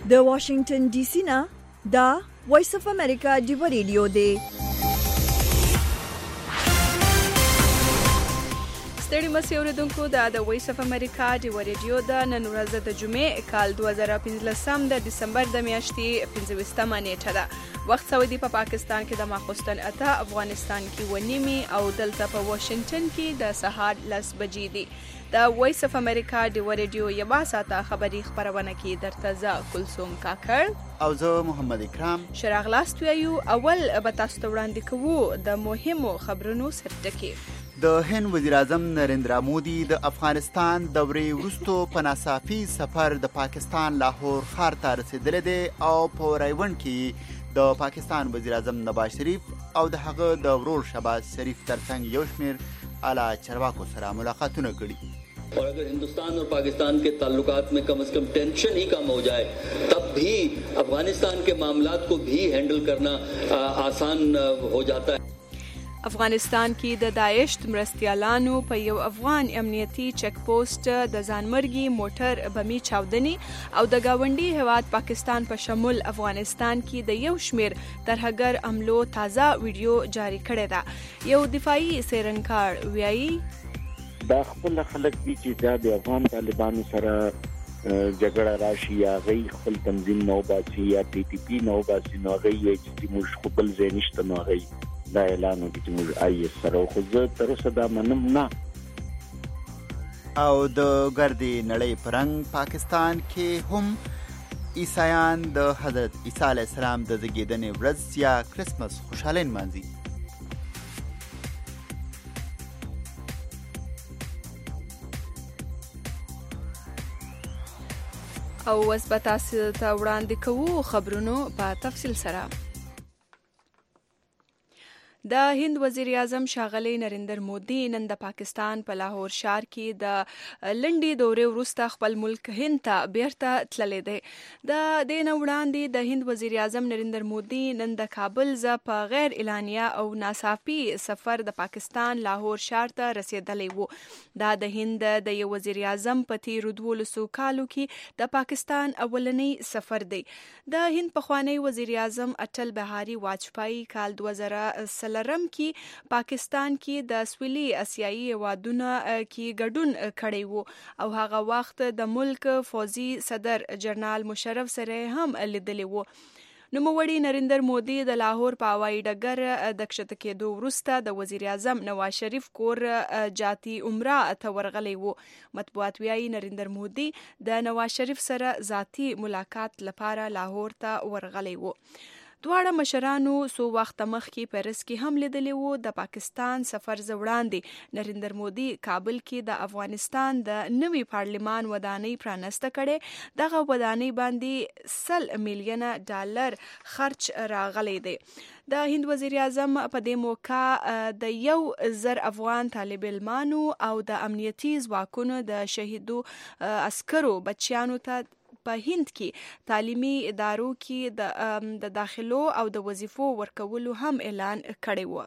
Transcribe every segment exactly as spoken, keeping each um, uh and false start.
د واشنگټن ډي سي نه دا وایس اف امریکا ډیو ریډیو دی. ستړي مسئ اوریدونکو دا د وایس اف امریکا ډیو ریډیو د نن ورځ د جمعې کال دوه زره پنځلسم د ډسمبر د میاشتې پنځه ویشتمه نیټه ده. وخت سعودي په پا پاکستان کې د ماخوستن اته، افغانستان کې و نیمې او دلته په واشنگټن کې د سهار لس بجې دي. د وایس اف امریکا ډیو ریډیو یوه ساعته خبري خپرونه کې درته زه کلثوم کاکړ او زه محمد اکرام شراغلاست ویو. اول به تاسو ته وړاندې کوو د مهمو خبرونو سرټکي. د هند وزیر اعظم نریندرا مودي د افغانستان دورې وروستو په ناڅاپي سفر د پاکستان لاهور ښار ته رسیدلی دی او په رایوند کې د پاکستان وزیر اعظم نواز شریف او د هغه د ورور شهباز شریف ترڅنګ یو شمېر اعلی چارواکو سره ملاقاتونه کړي. और अगर हिंदुस्तान और पाकिस्तान के ताल्लुकात में कम से कम टेंशन ही कम हो जाए तब भी अफगानिस्तान के मामलात को भी हैंडल करना आसान हो जाता है. افغانستان کې د داعش مرستیالانو په یو افغان امنیتي چک پوسټ د ځانمرګي موټر بمي چاودنې او د گاونډي هیواد پاکستان په شمول افغانستان کې د یو شمیر ترهګر عملو تازه ویډیو جاری کړی ده. یو دفاعي څېړنکار وایي دا خپل خلک دي چې دا د افغان طالبانو سره جګړه راشي یا غي خپل تنظیم نو باسي یا پی ټی پی نو باسي نو غي چې موږ خپل ځینشت نو غي دا اعلان وکړي چې موږ آی اس سره خو زه تر اوسه دا منم نه. او د ګردې نړۍ پرنګ پاکستان کې هم عیسایان د حضرت عیسی علیه السلام د زیږیدنې ورځ یا کرسمس خوشحالي نمانځي. او اوس به تاسو ته وړاندې کوو خبرونو په تفصیل سره. د هند وزیر اعظم ښاغلی نریندر مودي نن د پاکستان په لاهور ښار کې د لنډې دورې وروسته خپل ملک هند ته بیرته تللی دی. د دې نه وړاندې د هند وزیر اعظم نریندر مودي نن د کابل ځه په غیر اعلانیه او ناڅاپي سفر د پاکستان لاهور ښار ته رسېدلی و. دا د هند د یو وزیر اعظم په تیرو دولسو کالو کې د پاکستان اولنی سفر دی. د هند پخوانی وزیر اعظم اټل بهاري واجپايي کال دوه زره لرم کې پاکستان کې د سویلي اسیایي هیوادونو کې ګډون کړی وو او هغه وخت د ملک فوجي صدر جنرال مشرف سره هم لیدلی وو. نوموړي نریندر مودي د لاهور په هوایي ډګر د کښته کېدو وروسته د وزیر اعظم نواز شریف کور جاتی عمره ته ورغلی وو. مطبوعات وایي نریندر مودي د نواز شریف سره ذاتي ملاقات لپاره لاهور ته ورغلی وو. دواړه مشرانو څو وخته مخکې پیرس کې هم لیدلی وو. د پاکستان سفر ځه وړاندې نریندر مودي کابل کې د افغانستان د نوي پارلمان ودانۍ پرانسته کړې. دغه ودانۍ باندې سل میلیونه ډالر خرچ راغلی دی. د هند وزیر اعظم په دې موقع د یو زر افغان طالب علمانو او د امنیتي ځواکونو د شهیدو عسکرو بچیانو ته په هند کې تعلیمي ادارو کې د داخلو او د وظیفو ورکولو هم اعلان کړی و.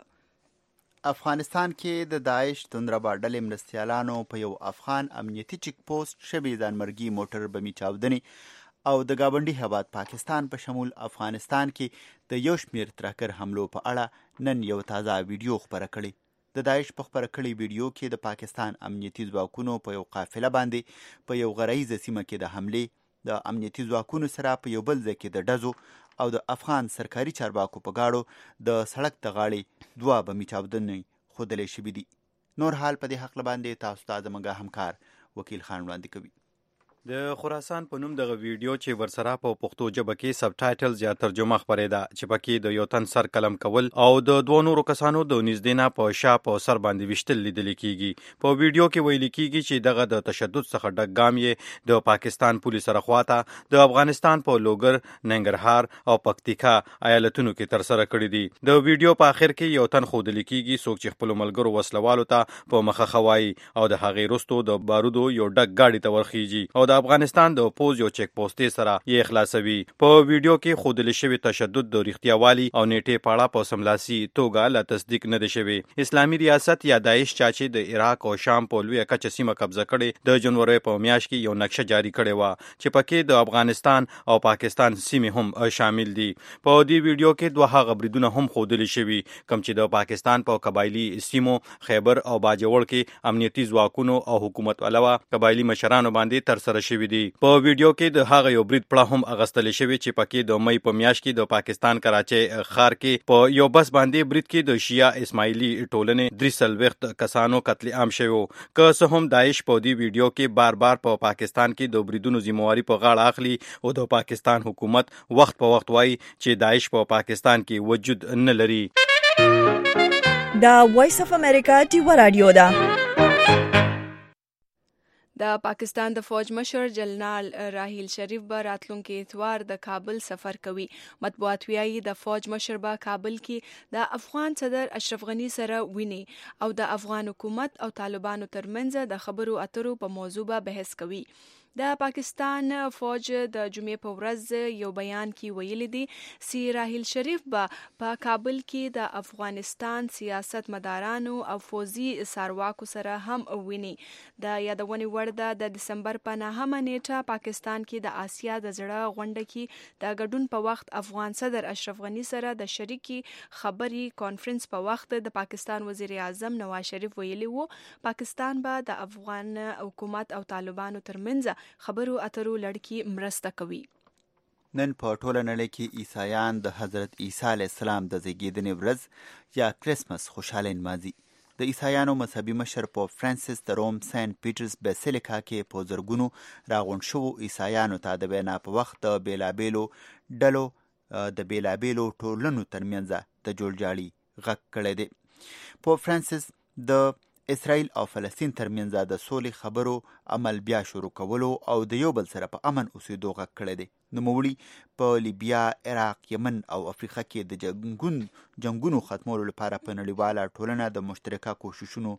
افغانستان کې د داعش توندربا ډلې مرستیالانو په یو افغان امنیتي چک پوسټ شبي ځانمرګي موټر بمي چاودنې او د ګاونډي هیواد پاکستان په شمول افغانستان کې د یو شمېر ترهګر حملو په اړه نن یو تازه ویډیو خپره کړې. د داعش په خپره کړې ویډیو کې د پاکستان امنیتي ځواکونو په یو قافله باندې په یو غرایزه سیمه کې د حملې د امنیتي ځواکونو سره په یو بل ځای کې د ډزو او د افغان سرکاري چارواکو په غاړو د سړک د غاړې دوه بمي چاودنې ښودلی شوي دي. نور حال په دې هکله باندې تاسو ته زموږ همکار وکیل خان وړاندې کوي. د خراسان په نوم دغه ویډیو چې ورسره په پښتو ژبه کې سب ټایټلز یا ترجمه خپرېده چې پکې د یو تن سر قلم کول او د دوه نورو کسانو د نږدې نه په شا په سر باندې ویشتل لیدل کېږي. په ویډیو کې ویل کېږي چې دغه د تشدد څخه ډک ګام یې د پاکستان پولیس سره خواته د افغانستان په لوګر، ننګرهار او پکتیکا ایالتونو کې تر سره کړی دي. د ویډیو په اخر کې یو تن ښودل کېږي څوک چې خپل ملګرو وسلوالو ته په مخه خوایي او د هغې وروسته د بارودو یو ډک ګاډي ته ورخیږي او د افغانستان د پوز یو چک پوسټ سره یې خلاصوي. په ویډیو کې خودل شوی تشدد د رښتیاوالي او نیټه پاړه په سملاسي توګه لا تصدیق نه دی شوی. اسلامي ریاست یا داعش چې د عراق او شام په لوی کچه سیمه قبضه کړي د جنوري په میاشت کې یو نقشه جاری کړې و چې پکې د افغانستان او پاکستان سیمې هم شامل دي. په دې ویډیو کې دوه هغه بریدونه هم ښودل شوي کوم چې د پاکستان په قبایلی سیمو خیبر او باجوړ کې امنیتي ځواکونو او حکومت علاوه قبایلی مشرانو باندې تر سره شوي دي. په ویډیو کې د هغه یو برید پړه هم اغستل شوی چې پکې د مې په میاشت کې د پاکستان کراچۍ ښار کې په یو بس باندې برید کې د شیعه اسماعیلي ټولنې درې څلوېښت کسانو قتل عام شوی. که څه هم داعش په دې ویډیو کې بار بار په پا پاکستان کې د بریدونو ذمہواری په غاړه اخلي او د پاکستان حکومت وخت په وخت وایي چې داعش په پا پاکستان کې وجود نه لري. دا وایس اف امریکا ټیوا رادیو ده. د پاکستان د فوج مشر جنرال راحیل شریف به راتلونکي اتوار د کابل سفر کوي. مطبوعات وایي د فوج مشر به کابل کې د افغان صدر اشرف غنی سره ویني او د افغان حکومت او طالبانو ترمنځ د خبرو اترو په موضوع به بحث کوي. د پاکستان فوج د جمعې په ورځ یو بیان کې ویلي دي چې راحیل شریف به په کابل کې د افغانستان سیاست مدارانو او فوزي سارواکو سره هم ویني. د یادونې وړ ده د دسمبر په نهمه نیټه پاکستان کې د آسیا د زړه غونډه کې د ګډون په وخت افغان صدر اشرف غنی سره د شریکي خبري کانفرنس په وخت د پاکستان وزیر اعظم نواز شریف ویلي وو پاکستان به د افغان حکومت او طالبانو ترمنځ خبرو اترو لړکی مرسته کوي. نن په ټوله نړۍ کې عیسایان د حضرت عیسی علیه السلام د زیږیدنې ورځ یا کریسمس خوشاله نمانځي. د عیسایانو مذهبي مشر پوپ فرانسیس د روم سینټ پیټرز بیسیلیکا کې په زرګونو راغونډ شوو عیسایانو ته د وینا په وخت د بیلابیلو ډلو د بیلابیلو ټولنو ترمنځ د جوړجاړي غږ کړی دی. پوپ فرانسیس د اسرائیل او فلسطین ترمنځ د سولې خبرو عمل بیا شروع کولو او د یو بل سره په امن اوسېدو غږ کړی دی. نوموړي په لیبیا، عراق، یمن او افریقا کې د جنګون جنګونو ختمولو لپاره په نړیواله ټولنه د مشترکه کوششونو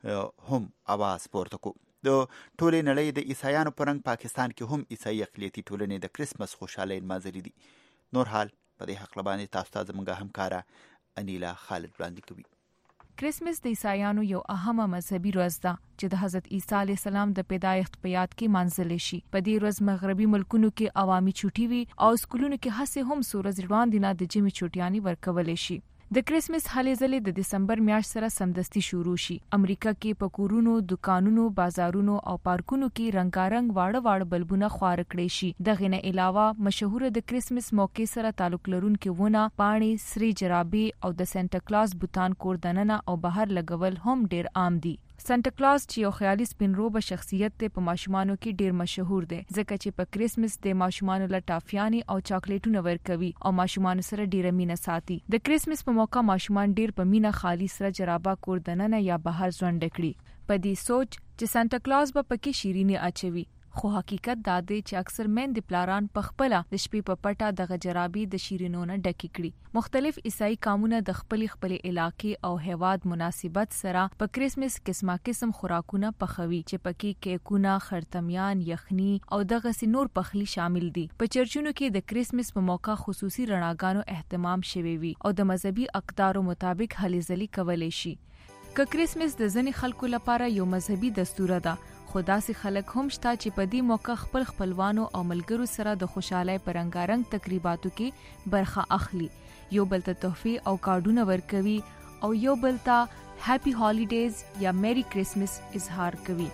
هم اواز پورته کو. د ټولې نړۍ د عیسایانو په رنګ پاکستان کې هم عیسائی اقلیتي ټولنې د کریسمس خوشحالۍ نمانځلې دي. نور حال په دې هکله باندې تاسو ته زموږ همکاره انیلا خالد وړاندې کوي. کریسمس د عیسایانو یو اهمه مذهبي ورځ ده چې د حضرت عیسی علیه السلام د پیدایښت په یاد کې مانځل شي. په دې ورځ مغربي ملکونو کې عوامي چوټي وي او سکولونو کې هڅې هم څو ورځې وړاندې نه د جمعې چوټیانې ورکول شي. د کریسمس هلې ځلې د دسمبر میاشت سره سمدستي شروع شي. امریکا کې په کورونو، دکانونو، بازارونو او پارکونو کې رنگارنګ واړه واړه بلبونه خوار کړي شي. دغه نه علاوه مشهور د کریسمس موقع سره تعلق لرونکي ونه، پاڼې، سری جرابې او د سانتا کلاز بوتان کور دننه او بهر لګول هم ډیر عام دي. سانتا کلاز چې یو خیالي سپینروبه شخصیت دی په ماشومانو کې ډیر مشهور دی ځکه چې په کریسمس د ماشومانو له ټافیانې او چاکلیټونه ورکوي او ماشومانو سره ډیره مینه ساتي. د کریسمس په موقع ماشومان ډیر په مینه خالي سره جرابه کور دننه یا بهر ځونډ کړي په دې سوچ چې سانتا کلاز به پکې شیریني اچوي. خو حقیقت دا دی چې اکثر مین د پلاران په خپل د شپې په پټه دغه جرابې د شیرینونه ډکې کړي. مختلف عیسائی قومونه د خپل خپل علاقې او هیواد مناسبت سره په کریسمس قسمه قسم خوراکونه پخوي چې پکې کیکونه، خرطمیان، یخني او دغه نور پخلی شامل دي. په چرچونو کې د کریسمس په موقع خصوصي رڼاګانو اهتمام شوی وي او د مذهبي اقدارو مطابق هلې ځلې کولی شي. که کریسمس د ځینې خلکو لپاره یو مذهبي دستور ده خو داسې خلک هم شته چې په دې موقع خپل خپلوانو او ملګرو سره د خوشحالۍ په رنګارنګ تقریباتو کې برخه اخلي، یو بل ته تحفې او کارډونه ورکوي او یو بل ته هپی هالیډیز یا میری کریسمس اظهار کوي.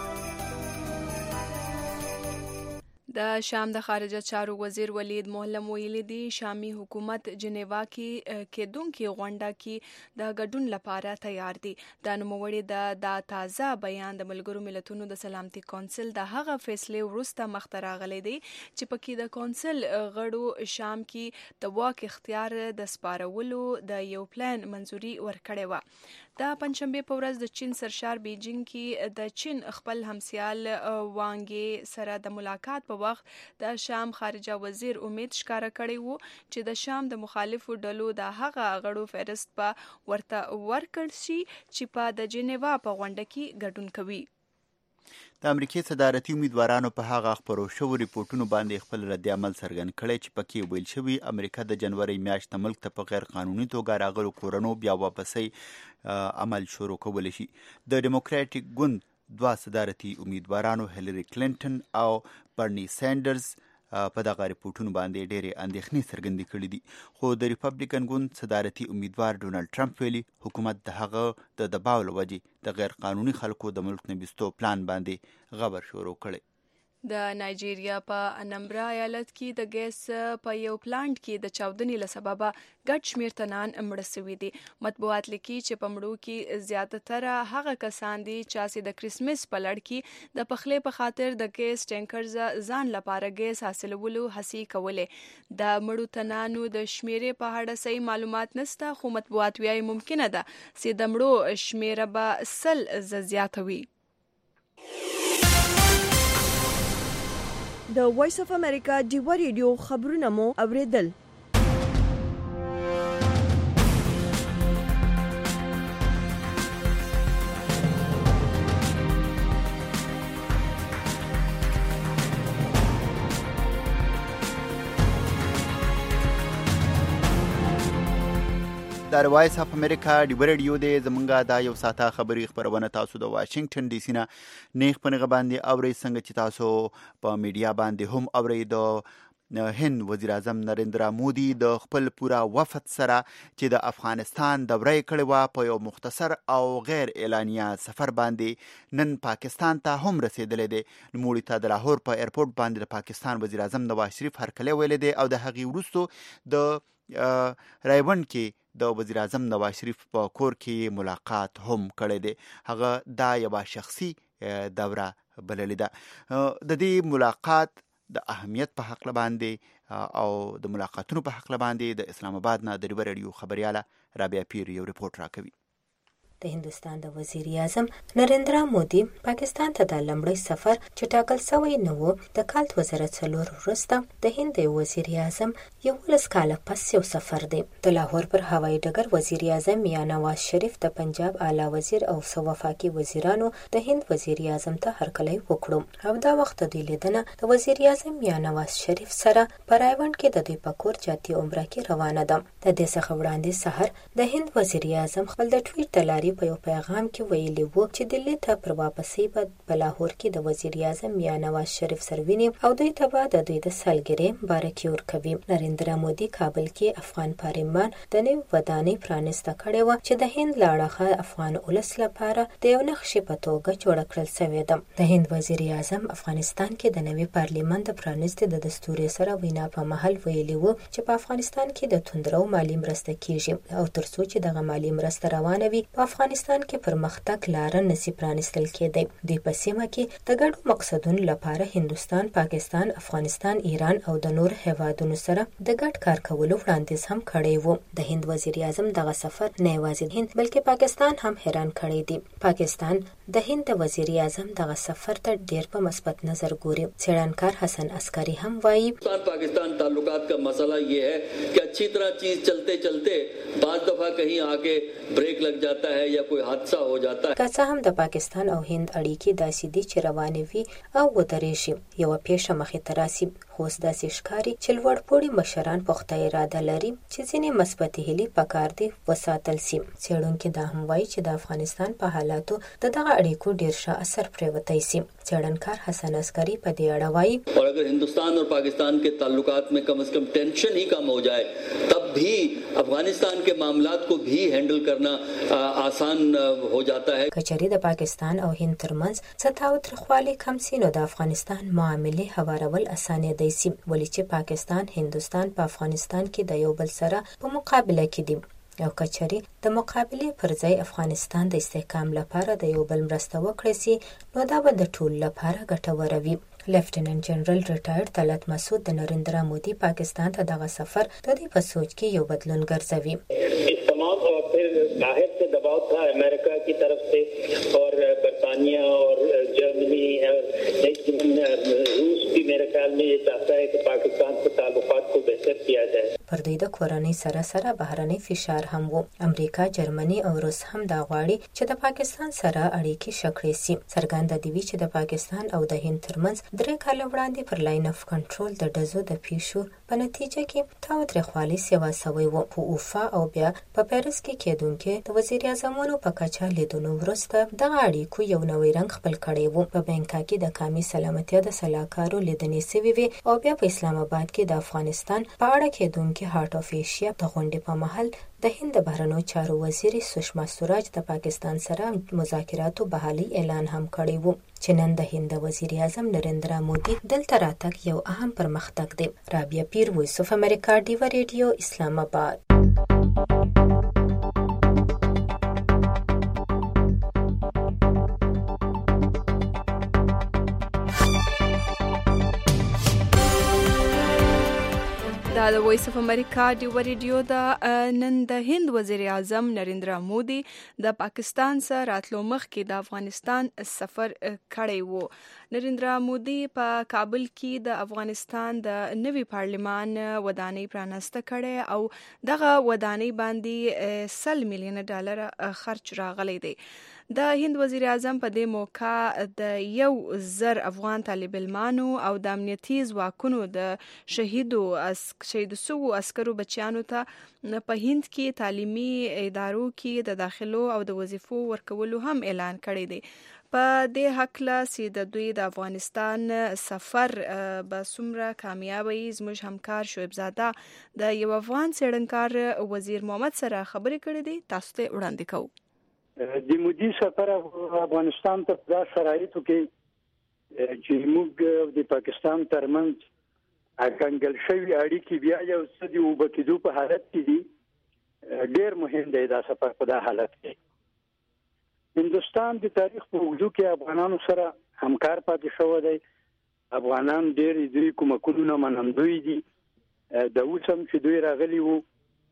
د شام د خارجه چارو وزیر ولید محلم ویلي دی شامي حکومت جنیوا کې کېدونکې غونډه کې د ګډون لپاره تیار دی. د نوموړي د دا تازه بیان د ملګرو ملتونو د سلامتي کونسل د هغه فیصلې وروسته مخته راغلی دی چې پکې د کونسل غړو شام کې د واک اختیار د سپارولو د یو پلان منځوري ورکړې وه. د پنځشنبه په ورځ د چین سرشار بیجینګ کې د چین خپل همسیال وانګ سره د ملاقات په وخت د شام خارجه وزیر امید ښکاره کړی وو چې د شام د مخالفو ډلو د هغه غړو فهرست په ورته ورکړ شي چې په د جنیوا په غونډه کې ګډون کوي. د امریکای صدارتي امیدوارانو په هغه خپرو شوو ریپورټونو باندې خپل رد عمل څرګند کړی چې پکې ویل شوي امریکا د جنوري میاشتې ملک ته په غیر قانوني توګه راغلو کورنو بیا واپسۍ عمل شروع کولی شي. د ډیموکراټیک ګوند دوه صدارتي امیدوارانو هیلری کلینټن او برني سینډرز په دغه ریپورټونو باندې ډېرې اندېښنې څرګندې کړې دي. خو د ریپبلیکن ګوند صدارتي امیدوار ډونالډ ټرمپ ویلي حکومت د هغه د دباو له وجې د غیر قانوني خلکو د ملک نه بیستو پلان باندې غبر شروع کړی. د نایجیریا په انمبرا ایالت کې د ګیس په یو پلانټ کې د چاودنې له سببه ګډ شمېر تنان مړه سوي دي. مطبوعات لیکي چې په مړو کې زیاتره هغه کسان دي چې د کرسمس په لړ کې د پخلي په خاطر د ګیس ټینکرز ځان لپاره ګیس حاصلولو هڅې کولې. د مړو تنانو د شمیرې په اړه صحیح معلومات نشته، خو مطبوعات وايي ممکنه ده چې د مړو شمیره به سل زیاته وي. د وایس اف امریکا ډیوا ریډیو خبرونه مو اوریدل. د وایس اف امریکا ډیوا ریډیو دی زمونږه دا یو ساته خبري خبرونه تاسو د واشنگټن ډي سي نه نیغ په نیغه باندې اورئ، څنګه چې تاسو په میډیا باندې هم اورئ. د هند وزیر اعظم نریندرا مودي د خپل پورا وفد سره چې د افغانستان دوره یې کړې وه په یو مختصر او غیر اعلانیه سفر باندې نن پاکستان ته هم رسېدلی دی. نوموړي ته د لاهور په ایرپورټ باندې د پاکستان وزیر اعظم نواز شریف هرکلی ویلی دی او د هغې وروستو د رایبند کې د وزیر اعظم نواز شریف په کور کې ملاقات هم کړی دی. هغه دا یوه شخصي دوره بللې ده. د دې ملاقات د اهمیت په حق باندې او د ملاقاتونو په حق باندې د اسلام آباد نه د ډیوا ریډیو خبرياله رابعه پیر یو ریپورت راکوي. د هندستان د وزیر اعظم نریندرا مودي پاکستان ته د لمړی سفر چې ټاکل شوی نه و د کال دوه زره څلور وروسته د هند وزیر اعظم یولس کاله پس یو سفر دی. د لاهور پر هوایي ډګر وزیر اعظم یا نواز شریف د پنجاب اعلی وزیر او څو وفاقي وزیرانو د هند وزیر اعظم ته هرکلی وکړو او دا وخت د لیدنه د وزیر اعظم یا نواز شریف سره په رایوند کې د دوی په کور جاتي عمره کې روانه ده. د دې څخه وړاندې سحر د هند وزیر اعظم خپل د ټویټ د لارې په یو پیغام کې ویلي وو چې دلی ته پر واپسې به په لاهور کې د وزیر اعظم یا نواز شریف سره ویني او دوی ته به د دوی د سالګرې مبارکي ورکوي. نریندرا مودي کابل کې افغان پارلمان د نوې ودانۍ پرانیسته کړې وه چې د هند له اړخه افغان ولس لپاره د یو نقشې په توګه جوړه کړل شوې ده. د هند وزیر اعظم افغانستان کې د نوې پارلمان د پرانیستې د دستوري سره وینا په محل ویلي وو چې په افغانستان کې د توندرو مالی مرسته کیږي او ترڅو چې دغه مالی مرسته روانه وي په افغانستان کې پرمختګ لاره نسی پرانیستل کېدی. دوی په سیمه کې د ګډو مقصدونو لپاره هندوستان، پاکستان، افغانستان، ایران او د نور هیوادونو سره د ګډ کار کولو وړاندیز هم کړی وو. د هند وزیر اعظم دغه سفر نه یوازې هند بلکې پاکستان هم حیران کړی دی. پاکستان د هند د وزیر اعظم دغه سفر ته ډیر په مثبت نظر ګوري. څېړنکار حسن عسکری هم وایي पाकिस्तान ताल्लुकात का मसला ये है कि अच्छी तरह चीज चलते चलते बाज दफा कहीं आके ब्रेक लग जाता है या कोई हादसा हो जाता है. که څه هم د پاکستان او هند اړیکې داسې دي چې روانې وي او ودرېږي، یوه پیښه مخې ته راسي، خو اوس داسې ښکاري چې لوړپوړي مشران پخته اراده لري چې ځینې مثبتې هیلې پکار دي وساتل سي. څېړونکي دا هم وایي چې د افغانستان په حالاتو د دغه اړیکو ډیر ښه اثر پرېوتی سي. څېړنکار حسن عسکری په دې اړه وایي और अगर हिंदुस्तान और पाकिस्तान के ताल्लुकात में कम से कम टेंशन ही कम हो जाए तब भी अफगानिस्तान के मामलात को भी हैंडल करना आसान हो जाता है. کچری د پاکستان او هند ترمنځ ستاو ترخوالی کم سي نو د افغانستان معاملې هوارول اسانه دی سي، ولی چې پاکستان هندوستان په افغانستان کې د یو بل سره په مقابله کې دي او کچری د مقابله پر ځای افغانستان د استحکام لپاره د یو بل مرسته وکړي سي نو دا به د ټول لپاره ګټور وي. لیفټیننټ جنرال ریټایرډ طلعت مسعود د نریندرا مودي پاکستان ته دغه سفر د دې په سوچ کې یو بدلون ګرځوي. तमाम और फिर बाहर से दबाव था अमेरिका की तरफ से और बरतानिया और जर्मनी और रूस भी मेरे ख्याल में ये चाहता है कि पाकिस्तान के ताल्लुकात को बेहतर किया जाए. پر دوی د کورنۍ سره سره بهرنی فشار هم وو. امریکا، جرمني او روس هم دا غواړي چې د پاکستان سره اړیکې شکړې سي. څرګنده دی چې د پاکستان او د هند ترمنځ درې کاله وړاندې پر لاین اف کنټرول د ډزو د پیښو په نتیجه کې تاوتریخوالی سیوا سوی و. په اوفا او بیا په پیرس کې کېدونکې د وزیر اعظمونو په کچه لیدونو وروسته دغه اړیکو یو نوی رنګ خپل کړی و. په بانکاک کې د قومي سلامتیا د سلاکارو لیدنې سوي وي او بیا په اسلام آباد کې د افغانستان په اړه کېدونکې هارت اف ایشیا د غونډې په مهال د هند د بهرنیو چارو وزیر سشما سوراج د پاکستان سره مذاکراتو بحالي اعلان هم کړی و چې نن د هند وزیر اعظم نریندرا مودي دلته راتګ یو اهم پرمختګ دی. رابعه پیر، وایس اف امریکا، ډیوا ریډیو، اسلام آباد. دا د وایس اف امریکا ډیوا ریډیو د نن د هند وزیر اعظم نریندرا مودي د پاکستان سره راتلو مخکې د افغانستان سفر کړی وو. نریندرا مودي په کابل کې د افغانستان د نوي پارلمان ودانۍ پرانسته کړي او دغه ودانۍ باندې سل میلیون ډالر خرچ راغلی دی. د هند وزیر اعظم په دې موقع د یو زر افغان طالب علمانو او د امنیتي ځواکونو د شهیدو شهید سوو عسکرو بچیانو ته په هند کې تعلیمي ادارو کې د داخلو او د وظیفو ورکولو هم اعلان کړی دی. په دې حقله چې د دوی د افغانستان سفر به څومره کامیاب وي، زموږ همکار شعیب زاده د یو افغان څېړنکار وزیر محمد سره خبرې کړې دي. تاسو ته وړاندې کوو. د مودي سفر افغانستان ته په شرایطو کې چې موږ د پاکستان ترمنځ اګنګل شوی اړیکې بیا یو څه دی وبکیدو په حالت کې دي، ډېر مهم دی دا سفر په دا حالت کې. هندوستان د تاریخ په اوږدو کې افغانانو سره همکار پاتې شوی دی. افغانان ډېر دوی کومکونو نه منندوی دي. د اوس هم چې دوی راغلي وو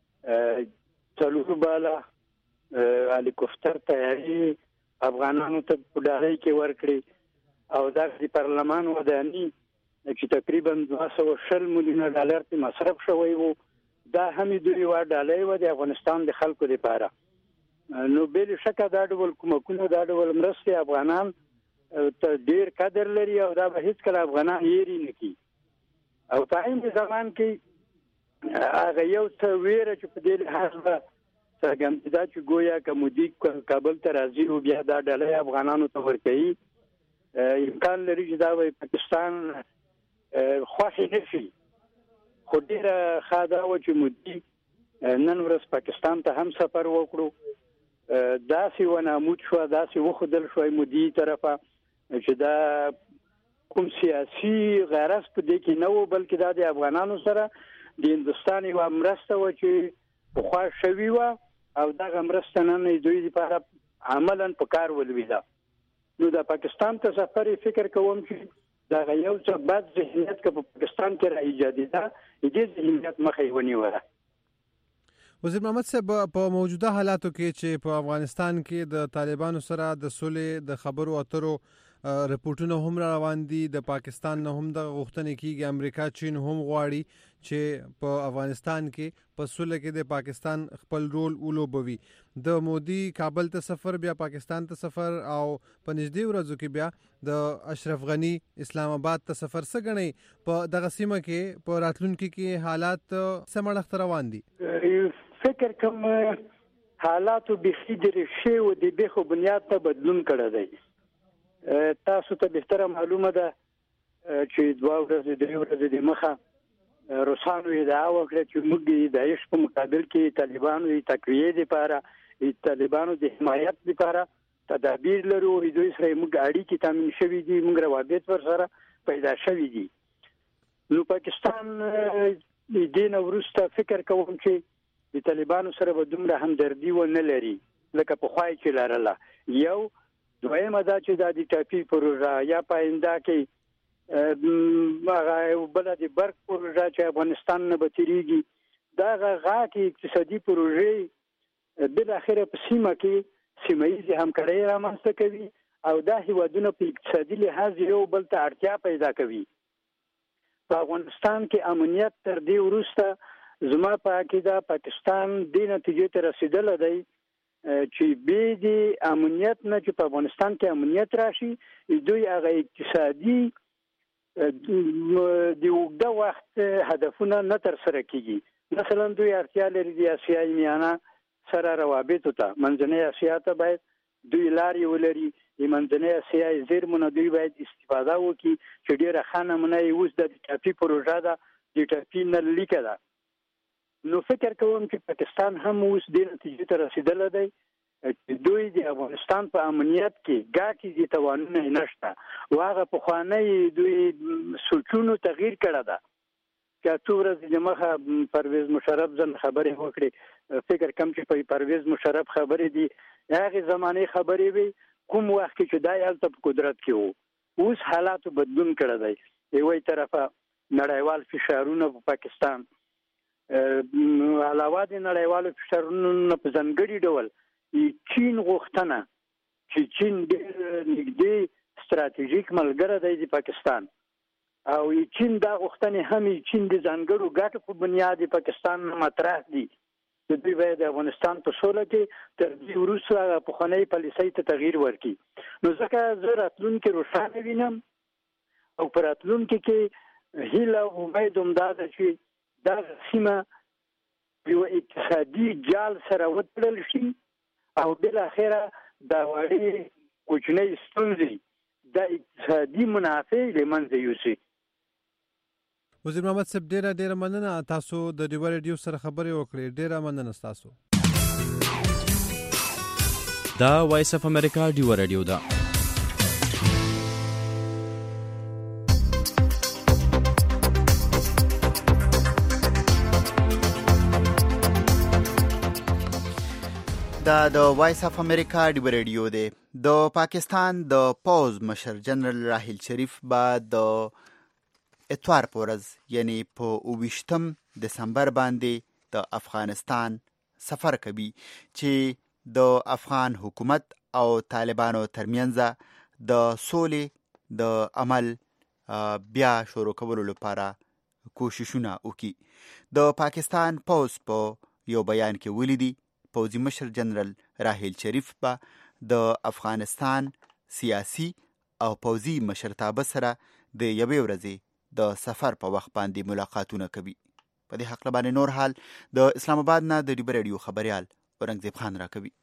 څلور بالا هلیکوپټر تیاري افغانانو ته په ډالۍ کې ورکړي او دا د پارلمان ودانۍ چې تقریبا دوه سوه شل میلیونه ډالر په مصرف شوی وو، دا هم دوی و ډالۍ و د افغانستان د خلکو لپاره. نو بل شکه دا ډول کومکونه دا ډول مرستې افغانان ته ډیر قدر لري او دا به هیڅ کله افغانان یې نه کی. او په عین زمان کې هغه یو څه ویره چې په دې لحاظ به څرګنده ده چې گویا که مودي کابل ته راځي او بیا دا ډالۍ افغانانو ته ورکوي، امکان لري چې دا به پاکستان خوښې نه شي. خو ډېره ښه دا وه چې مودي نن ورځ پاکستان ته هم سفر وکړو. داسې ونامود شوه، داسې وښودل شوی مودي طرفه چې دا کوم سیاسي غرض په دې کې نه و، بلکې دا د افغانانو سره د هندوستان یوه مرسته وه چې پخوا شوي وه او دغه مرسته نن دوی لپاره عملا په کار ولوېده. نو د پاکستان ته سفر فکر کوم چې دغه یو څه بد ذهنیت که په پاکستان کې را ایجادېده، د دې ذهنیت مخه یې ونیوله. وزیر محمد صاحب، په موجوده حالاتو کې چې په افغانستان کې د طالبانو سره د سولې د خبرو اترو رپورټونه هم را روان دي، د پاکستان نه هم دغه غوښتنې کېږي، امریکا چین هم غواړي چې په افغانستان کې په سوله کې د پاکستان خپل رول ولوبوي. د مودي کابل ته سفر، بیا پاکستان ته سفر او په نږدې ورځو کې بیا د اشرف غني اسلام آباد ته سفر څه ګڼئ په دغه سیمه کې په راتلونکي کې حالات څه مړخته روان دي؟ فکر کوم حالاتو بیخي د ریښې و د بیخو بنیاد ته بدلون کړی دی. تاسو ته بهتره معلومه ده چې دوه ورځې درې ورځې د مخه روسانو ادعا وکړه چې موږ د داعش په مقابل کې طالبانو د تقویې لپاره، د طالبانو د حمایت لپاره تدابیر لرو. دوی سره موږ اړیکې تامین شوي دي، موږ روابط ورسره پیدا شوي دي. نو پاکستان د دې نه وروسته فکر کوم چې د طالبانو سره به دومره همدردي ونه لري لکه پخوا یې چې لرله. یو دویمه دا چې دا د ټاپي پروژه یا په آینده کې هغه بله د برق پروژه چې افغانستان نه به تېرېږي، دغه غاټې اقتصادي پروژې بالاخره په سیمه کې سیمه ییزې همکارۍ رامنځته کوي او دا هیوادونه په اقتصادي لحاظ یو بل ته اړتیا پیدا کوي. په افغانستان کې امنیت تر دې وروسته زما په عقیده پاکستان د نتیجې ته رسیدل دی چې به د امنیت نه چې په افغانستان کې امنیت راشي دوی هغه اقتصادي د اوږده وخت هدفونه نه تر سره کیږي. مثلا دوی اړتیا لري د اسیای میانه سره روابط ته منځنۍ اسیا ته باید دوی لارې ولري، د منځنۍ اسیا زیرمونه دوی باید استفاده وکړي چې ډیره ښه نمونه یې اوس د ټاپي پروژه ده، د ټاپي نل لیکه ده. نو فکر کوم چې پاکستان هم اوس د نتیجې ته رسیدلی دی چې دوی د افغانستان په امنیت کې ګاټې دي توانونه یې نشته او هغه پخوانی دوی سوچونو تغییر کړی ده. چې څو ورځې د مخه پرویز مشرف ځن خبرې وکړې، فکر کوم چې په پرویز مشرف خبرې دي هغه زمانه خبرې وي کوم وخت کې چې دای هلته په قدرت کې وو. اوس حالاتو بدلون کړی دی. یوې طرفه نړیوال فشارونه په پاکستان علاوه د نړیوالو فشارونو په ځانګړي ډول چین غوښتنه چې چین ډېر نږدې ستراتیژیک ملګری دی د پاکستان او چین دا غوښتنې هم چین د ځانګړو ګټو په بنیاد پاکستان مطرح دي چې دوی باید د افغانستان په سوله کې تر دې وروسته پخوانۍ پالیسۍ ته تغییر ورکړي. نو ځکه زه راتلونکي روښانه وینم او په راتلونکي کې هیله او امید هم دا ده چې دا سیمه یو اقتصادي جال سره وتړل شي او بالاخره دا وړې کوچنۍ ستونزې د اقتصادي منافع له منځه یوسي. وزیر محمد صاحب ډیره ډیره مننه، تاسو د ډیو ریډیو سره خبرې وکړې، ډیره مننه تاسو. دا وایس اف امریکا ډیو ریډیو ده. دا د وایس اف امریکا ډیو ریډیو دی. د پاکستان د پوز مشر جنرال راحیل شریف با د اتوار په ورځ یعنی په اوویشتم دسمبر باندې د افغانستان سفر کوي چې د افغان حکومت او طالبانو ترمنځ د سولې د عمل بیا شروع کولو لپاره کوششونه وکړي. د پاکستان پوز په یو بیان کې ولیدي پوزي مشر جنرال راحیل شریف به د افغانستان سیاسي او پوزي مشرتابه سره د یوې ورځې د سفر په وخت باندې ملاقاتونه کوي. په دې حق باندې نور حال د اسلام آباد نه د ډیو ریډیو خبريال اورنګزیب خان را کوي.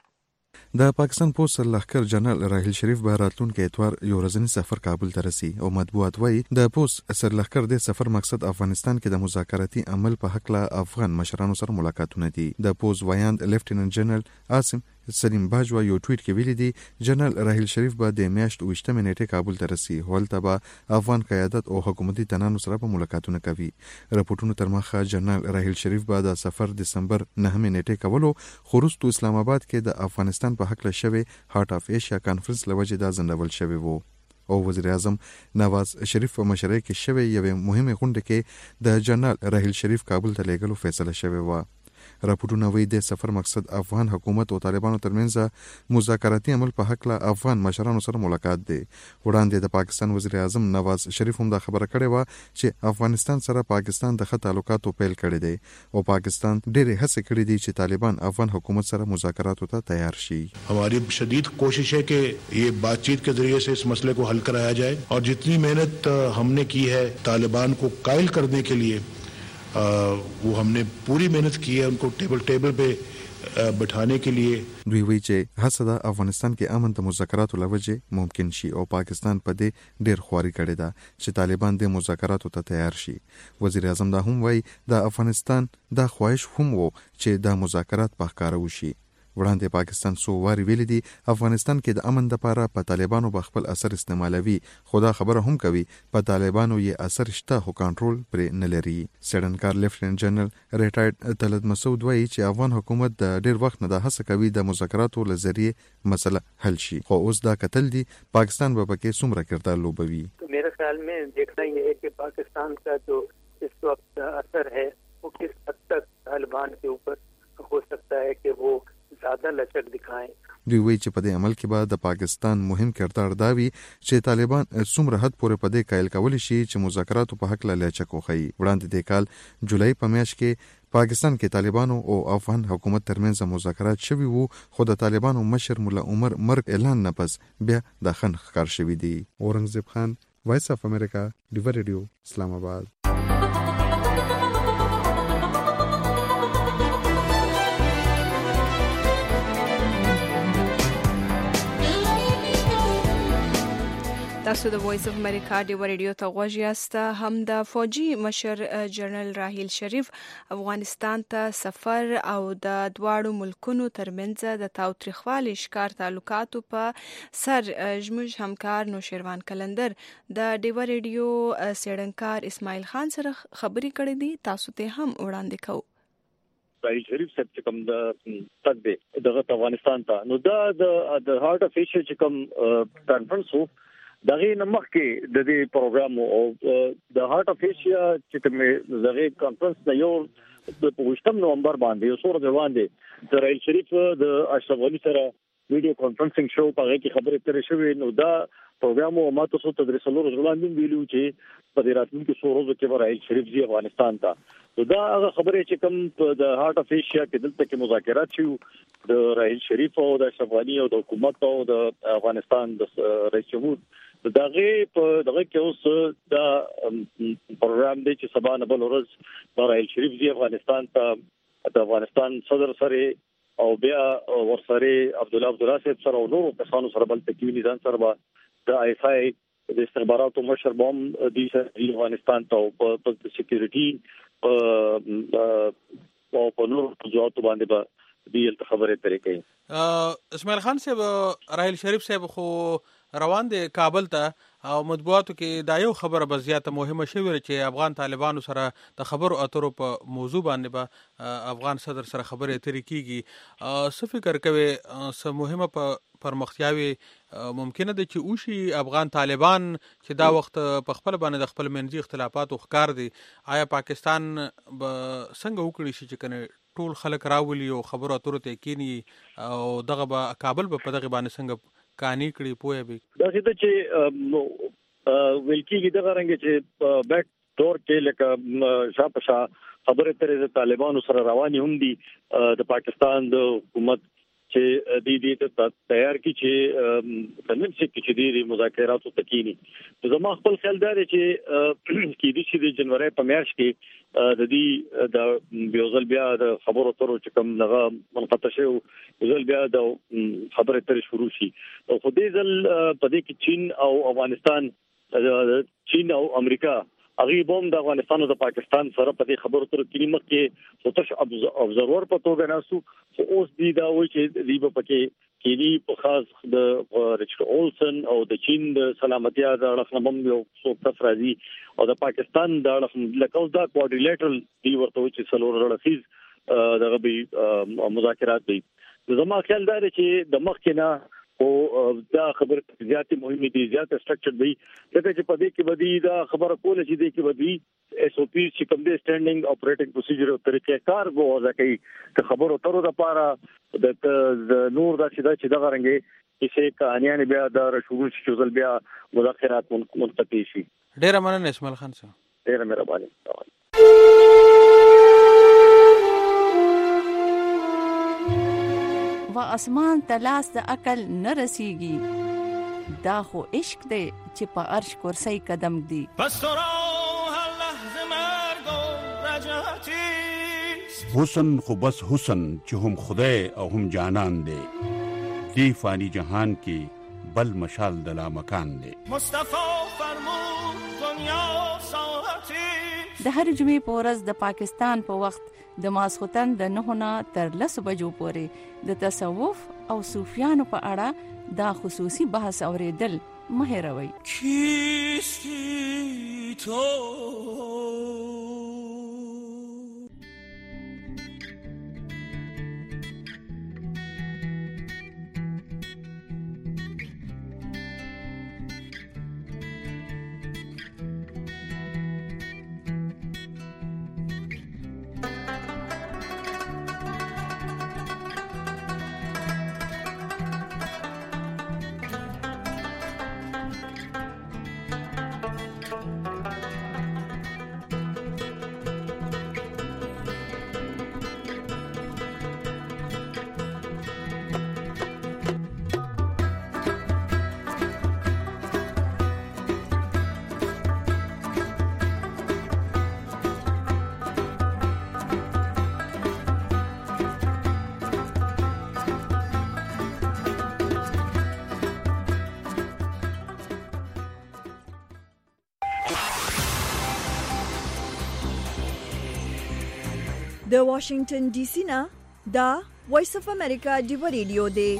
د پاکستان پوز سرلښکر جنرال راحیل شریف به راتلونکي اتوار یو ورځنی سفر کابل ته رسي او مطبوعات وايي د پوز سرلښکر د سفر مقصد افغانستان کې د مذاکراتي عمل په حق له افغان مشرانو سره ملاقاتونه دي. د پوز وایاند لیفټیننټ جنرال عاصم سلیم باجوا یو ټویټ کې ویلي دی جنرال راحیل شریف به د میاشت اوویشتمې نیټې کابل ته رسي. هلته به افغان قیادت او حکومتي تنانو سره په ملاقاتونه کوي. راپورټونو تر مخه جنرال راحیل شریف به د سفر دسمبر نهمې نیټې کولو خو وروسته اسلام آباد کې د افغانستان په حق له شوی هارت اف ایشیا کانفرنس لوجه دا ځنډول شوی وو او وزیر اعظم نواز شریف په مشرۍ کې شوی یوې مهمه غونډه کې د جنرال راحیل شریف کابل ته لیږلو فیصله شوی و. راپورټونه وایي د سفر مقصد افغان حکومت او طالبانو ترمنځ مذاکراتي عمل په حق له افغان مشرانو سره ملاقات دی. وړاندې د پاکستان وزیر اعظم نواز شریف هم دا خبره کړې و چې افغانستان سره پاکستان د ښه تعلقاتو پیل کړی دی او پاکستان ډېرې هڅې کړې دي چې طالبان افغان حکومت سره مذاکراتو ته تیار شي. हमारी शदीद कोशिश है कि ये बातचीत के जरिए से इस मसले को हल कराया जाए और जितनी मेहनत हमने की है तालिबान को कायल करने के लिए आ, वो हमने पूरी मेहनत की है उनको टेबल टेबल पे बैठाने के लिए. دوی وایي چې هڅه د افغانستان کې امن ته مذاکراتو لوجه ممکن شي او پاکستان په دې ډېر خواري کړې ده چې طالبان د مذاکراتو ته تیار شي. وزیر اعظم دا هم وایي د افغانستان دا خواهش هم وو چې دا مذاکرات په ښکاره وشي. وړاندې پاکستان سو واری ویلي دي افغانستان کې د امن لپاره په طالبانو په خپل اثر استعمالوي خدا خبره هم کوي په طالبانو یې اثر شته خو کنټرول پرې نه لري. سیډنکار لیفټیننټ جنرال ریټایرډ طلعت مسعود وایي چې افغان حکومت د ډېر وخت نه د هڅه کوي د مذاکراتو له ذریعې مسله حل شي خو اوس دا کتل دي پاکستان به پکې څومره کردار لوبوي. میرے خیال میں دیکھنا یہ ہے کہ پاکستان کا جو اس وقت اثر ہے وہ کس حد تک طالبان کے اوپر ہو سکتا ہے کہ وہ زیادہ لچک دکھائیں. دوی وایي چې په دې عمل کې به د پاکستان مهم کردار دا وي چې طالبان څومره حد پورې په دې قایل کولی شي چې مذاکراتو په حق له لچک وښیي. وړاندې د کال جولای په میاشت کې پاکستان کې طالبانو او افغان حکومت ترمنځ مذاکرات شوي وو، خو د طالبانو مشر مولا عمر مرګ اعلان نه پس بیا د خن ښکار شوي دي. اورنګزیب خان، وایس اف امریکا، ډیو ریډیو، اسلام آباد. تاسو د وایس اف امریکا ډیو ریډیو ته غوږ یاست. هم د فوجي مشر جنرال راحیل شریف افغانستان ته سفر او د دواړو ملکونو ترمنځ د تاوتریخوالي ښکار تعلقاتو په سر زموږ همکار نوشیروان کلندر د ډیو ریډیو سیړنکار اسماعیل خان سره خبرې کړې دي. تاسو ته هم وړاندې کوو. راحیل شریف صاحب چې کوم د تک دی دغه افغانستان ته، نو دا د هارت اف ایشیا چې کوم کانفرنس وو دغه نمخ کې د دې پروګرام او د هارت اف ایشیا چې کوم دغه کانفرنس نه یو د پوښتنې نومبر باندې یو سور روان دي. د راحیل شریف د اشرف غنی سره ویډیو کانفرنسینګ شو په هغه کې خبرې ترې شوې. نو دا پروګرام او ماته څو تدریسلو ورځې ویلو چې په دې راتلونکو څو ورځو کې راحیل شریف زی افغانستان ته. نو دا هغه خبرې چې کوم د هارت اف ایشیا کې دلته کې مذاکرات شو د راحیل شریف او د اشرف غنی او د حکومت او د افغانستان د رئیس جمهور دغه په دغه کې اوس دا پروګرام دی چې سبا نه بل ورځ راحیل شریف زی افغانستان ته د افغانستان صدر سره او بیا ورسره عبد الله عبد الله صاحب سره او نور کسانو سره بل تکوینی ځان سره د آی ایس آی د استخباراتو مشر بوم د افغانستان ته په سکیورټي او په نور ځواب باندې به د خبرې طریقې. اسماعیل خان صاحب، راحیل شریف صاحب خو روان دي کابل ته او مطبوعاتو کې دا یو خبره به زیاته مهمه شوې چې افغان طالبانو سره د خبرو اترو په موضوع باندې به افغان صدر سره خبرې اترې کیږي. څه فکر کوي څه مهمه په پرمختیاوي ممکنه ده چې اوشي افغان طالبان چې دا وخت په خپل باندې د خپل منځي اختلافاتو ښکار دي، آیا پاکستان به څنګه وکړي شي چې کنه ټول خلک راولي او خبرو اترو ته کینی او دغه به کابل به په دغه باندې څنګه کانی کړي پوهه به دا چې ولکیږي دغه رنګ چې بیک ډور کې لکه شاپشا خبره ترې د طالبانو سره رواني هم دي د پاکستان د حکومت چې د دې ته تیار کی چې د نن څخه چې د مذاکراتو تکینی. زما خپل خیال دی چې کې د شي د جنوري په میاشت کې د دې د بیوزل بیا د خبرو ترو چې کوم دغه منقطع شو بیوزل بیا د خبره تر شروع شي. خو دې ځل په دې کې چین او افغانستان، چین او امریکا هغه بوم د افغانستان او د پاکستان سره په دې خبرو تر کې مخکې سوتش ابزرور په توګه ناسو. خو اوس دی دا وایي چې دی په کې کې په خاص د ریچارډ اولسن او د چین د سلامتیا د اړخ نوم یو څو کس راځي او د پاکستان د اړخ لکه دا کوارډینیټر دی ورته چې څلور اړخیز دغه به مذاکرات دي. زما خیال دا چې د مخکې نه او دا خبره زیاتې مهمه دي، زیاتې سټرکچر دی، ځکه چې په دې کې بدی دا خبره کوله چې دې کې بدی ایس او پی چې کوم دي سټانډینګ اپریټینګ پروسیجر او طریقې کار وو ځکه چې خبرو ترو د پاره د نور دا چې دا چې دا غرنګي چې کہانیان بیا دا شروع شي چې بیا مذاکرات منتقل شي. ډیره مننه اسماعیل خان صاحب، ډیره مهرباني. و اسمان تلاس د عقل نه رسیږي، دا خو عشق دی چې په عرش کرسی قدم دی. پس تو را هر لحظه مرگ و رجعتی حسن خو بس حسن چې هم خدای او هم جانان دی، دی فانی جهان کې بل مشال د لامکان دی. مصطفی فرمود دنیا ساعتی. د هر جمعې په ورځ د پاکستان په وخت د ماسختن د نهو نه تر لسو بجو پورې د تصوف او صوفیانو په اړه دا خصوصي بحث اوریدل مه هېروئ. کیستی تو د واشنگټن ډي سي نه دا وایس اف امریکا ډیو ریډیو دی.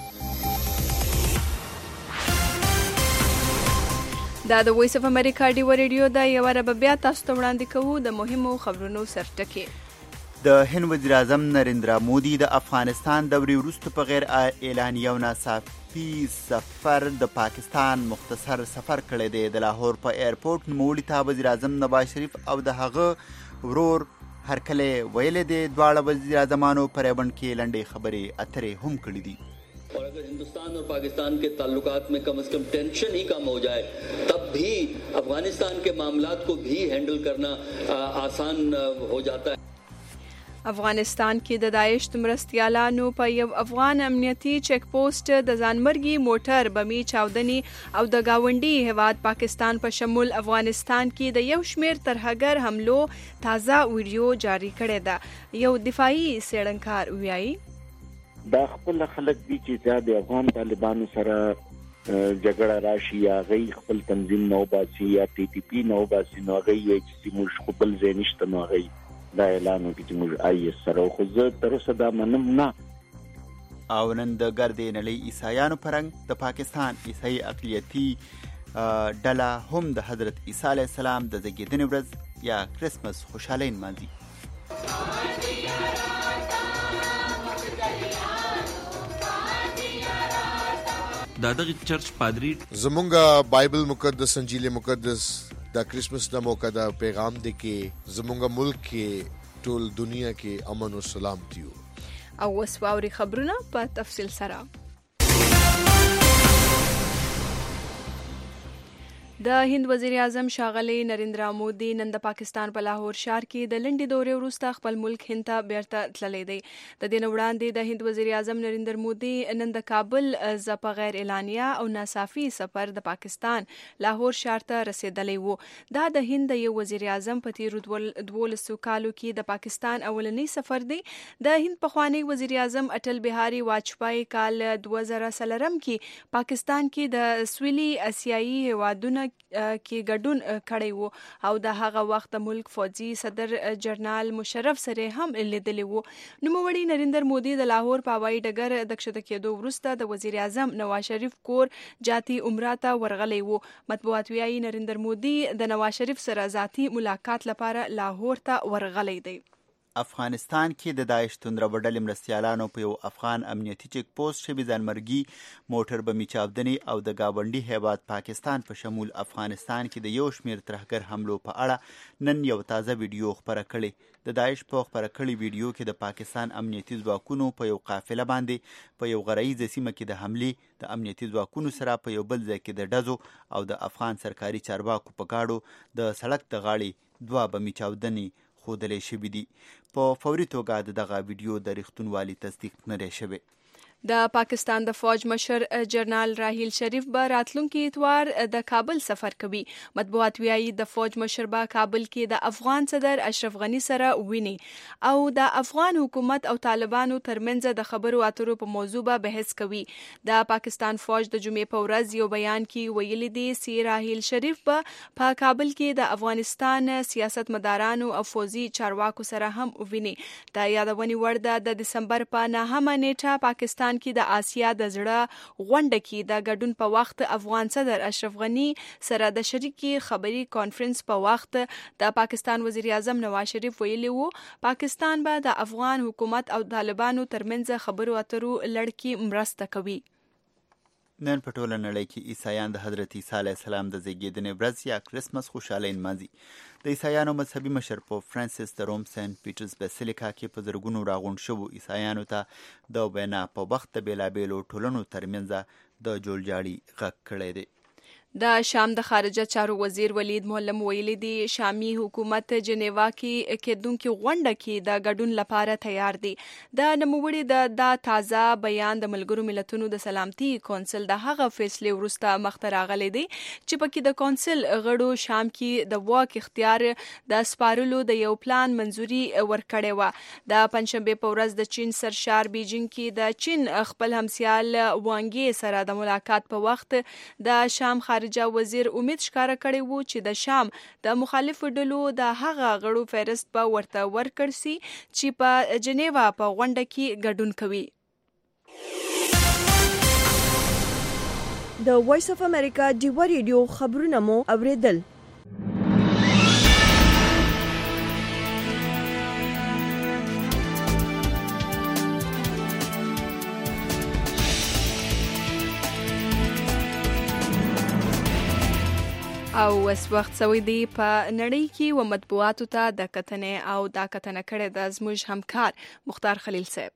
دا د وایس اف امریکا ډیو ریډیو دا یو رب بیا تاسو ته وړاندې کوو د مهمو خبرونو سرټکي. د هند وزیر اعظم نریندرا مودي د افغانستان د وروسته په غیر اعلانیه او ناڅاپي سفر د پاکستان مختصر سفر کړی دی. د لاهور په ایرپورټ نوموړي ته وزیر اعظم نواز شریف او د هغه ورور هرکلی ویلی دی. دواړه وزیر اعظمانو پر ایونټ کې لنډې خبرې اترې هم کړي دي. और अगर हिंदुस्तान और पाकिस्तान के ताल्लुकात में कम से कम टेंशन ही कम हो जाए तब भी अफगानिस्तान के मामलात को भी हैंडल करना आसान हो जाता है. افغانستان کې د داعش مرستیالانو په یو افغان امنیتي چیک پوسټ د ځانمرګي موټر بمي چاودنی او د گاونډي هیواد پاکستان په شمول افغانستان کې د یو شمیر ترهګر حملو تازه ویډیو جاری کړی ده. یو دفاعي څېړنکار وایي دا خپل خلک دي چې د افغان طالبانو سره جګړه راشي یا غي خپل تنظیم نو باسي یا ټي ټي پی نو باسي نو غي چې موږ خپل ځینشت نو غي دا اعلان وکړي چې موږ آی اس سره خو زه تر اوسه دا منم نه. او نن د ګردې نړۍ عیسایانو پرنګ د پاکستان عیسائی اقلیتي ډله هم د حضرت عیسی علیه السلام د زیږیدنې ورځ یا کرسمس خوشحالۍ نمانځي. دا دغه چرچ پادری زمونږه بایبل مقدس انجیل مقدس دا کرسمس د موقع دا پیغام دی کې زمونږه ملک کې ټول دنیا کې امن او سلامتی وو. او وسواوري خبرونه په تفصیل سره. د هند وزیر اعظم ښاغلی نریندرا مودي نن د پاکستان په لاهور ښار کې د لنډې دورې وروسته خپل ملک هند ته بیرته تللی دی. د دې نه وړاندې د هند وزیر اعظم نریندرا مودي نن د کابل ز په غیر اعلانیه او ناڅاپي سفر د پاکستان لاهور ښار ته رسیدلی وو. دا د هند د یو وزیر اعظم په تیرو دولسو کالو کې د پاکستان اولنی سفر دی. د هند پخوانی وزیر اعظم اټل بهاري واجپای کال دوه زره څلورم کې پاکستان کې د سویلي اسیایي هیوادونو کې ګډون کړی وو او د هغه وخت د ملک فوجي صدر جنرال مشرف سره هم لیدلی وو. نوموړي نریندر مودي د لاهور په هوایي ډګر د کښته کېدو وروسته د وزیر اعظم نواز شریف کور جاتی عمره ته ورغلی وو. مطبوعات وایي نریندر مودي د نواز شریف سره ذاتي ملاقات لپاره لاهور ته ورغلی دی. افغانستان کې د داعش توندروه ډلې مرستیالانو په یو افغان امنیتي چیک پوسټ شوي ځانمرګي موټر بمي چاودنې او د ګاونډي هیواد پاکستان په شمول افغانستان کې د یو شمیر ترهګر حملو په اړه نن یو تازه ویډیو خپره کړې. د داعش په خپره کړې ویډیو کې د پاکستان امنیتي ځواکونو په یو قافله باندې په یو غرایزه سیمه کې د حملې د امنیتي ځواکونو سره په یو بل ځای کې د ډزو او د افغان سرکاري چارواکو په ګاډو د سړک د غاړې دوه بمي چاودنې ښودلی شوي دي. په فوري توګه د دغه ویډیو د رښتونوالي تصدیق نه دی شوی. د پاکستان د فوج مشر جنرال راحیل شریف به راتلونکي اتوار د کابل سفر کوي. مطبوعات وایي د فوج مشر به کابل کې د افغان صدر اشرف غنی سره ویني او د افغان حکومت او طالبانو ترمنځ د خبرو اترو په موضوع به بحث کوي. د پاکستان فوج د جمعې په ورځ یو بیان کې ویلي دی چې راحیل شریف به په کابل کې د افغانستان سیاستمدارانو او فوجي چارواکو سره هم ویني. دا یادونې وړ ده د دسمبر په نهمه نیټه پاکستان کې د آسیا د زړه غونډه کې د ګډون په وخت افغان صدر اشرف غنی سره د شریکي خبري کانفرنس په وخت د پاکستان وزیر اعظم نواز شریف ویلي وو پاکستان به د افغان حکومت او طالبانو ترمنځ خبرو اترو لړ مرسته کوي. نن په ټوله نړۍ کې عیسایان د حضرت عیسی علیه السلام د زیږیدنې ورځ یا کرسمس خوشحالۍ نمانځي. د عیسایانو مذهبي مشر پوپ فرانسیس د روم سنت پیټرز بسیلیکا کې په زرګونو راغونډ شوو عیسایانو ته د وینا په وخت د بېلابېلو ټولنو ترمنځ د جوړجاړي غږ کړی دی. د شام د خارجه چارو وزیر ولید معلم ویلي دی شامي حکومت جنیوا کې کېدونکي غونډه کې د ګډون لپاره تیار دی. د نوموړي د دا تازه بیان د ملګرو ملتونو د سلامتي کونسل د هغه فیصلې وروسته مخته راغلی دی چې پکې د کونسل غړو شام کې د واک اختیار د سپارلو د یو پلان منځوري ورکړې وه. د پنځشنبې په ورځ د چین سرشار بیجینګ کې د چین خپل همسیال وانګې سره د ملاقات په وخت د شام خارجه وزیر امید ښکاره کړی وو چې د شام د مخالفو ډلو د هغه غړو فهرست به ورته ورکړ سي چې په جنیوا په غونډه کې ګډون کوي. د وایس اف امریکا ډیوا ریډیو خبرونه مو اوریدل. او اس وخت سوي دی په نړۍ کې و مطبوعاتو ته د کتنې او دا کتنه کړې د زموږ همکار مختار خلیل صاحب.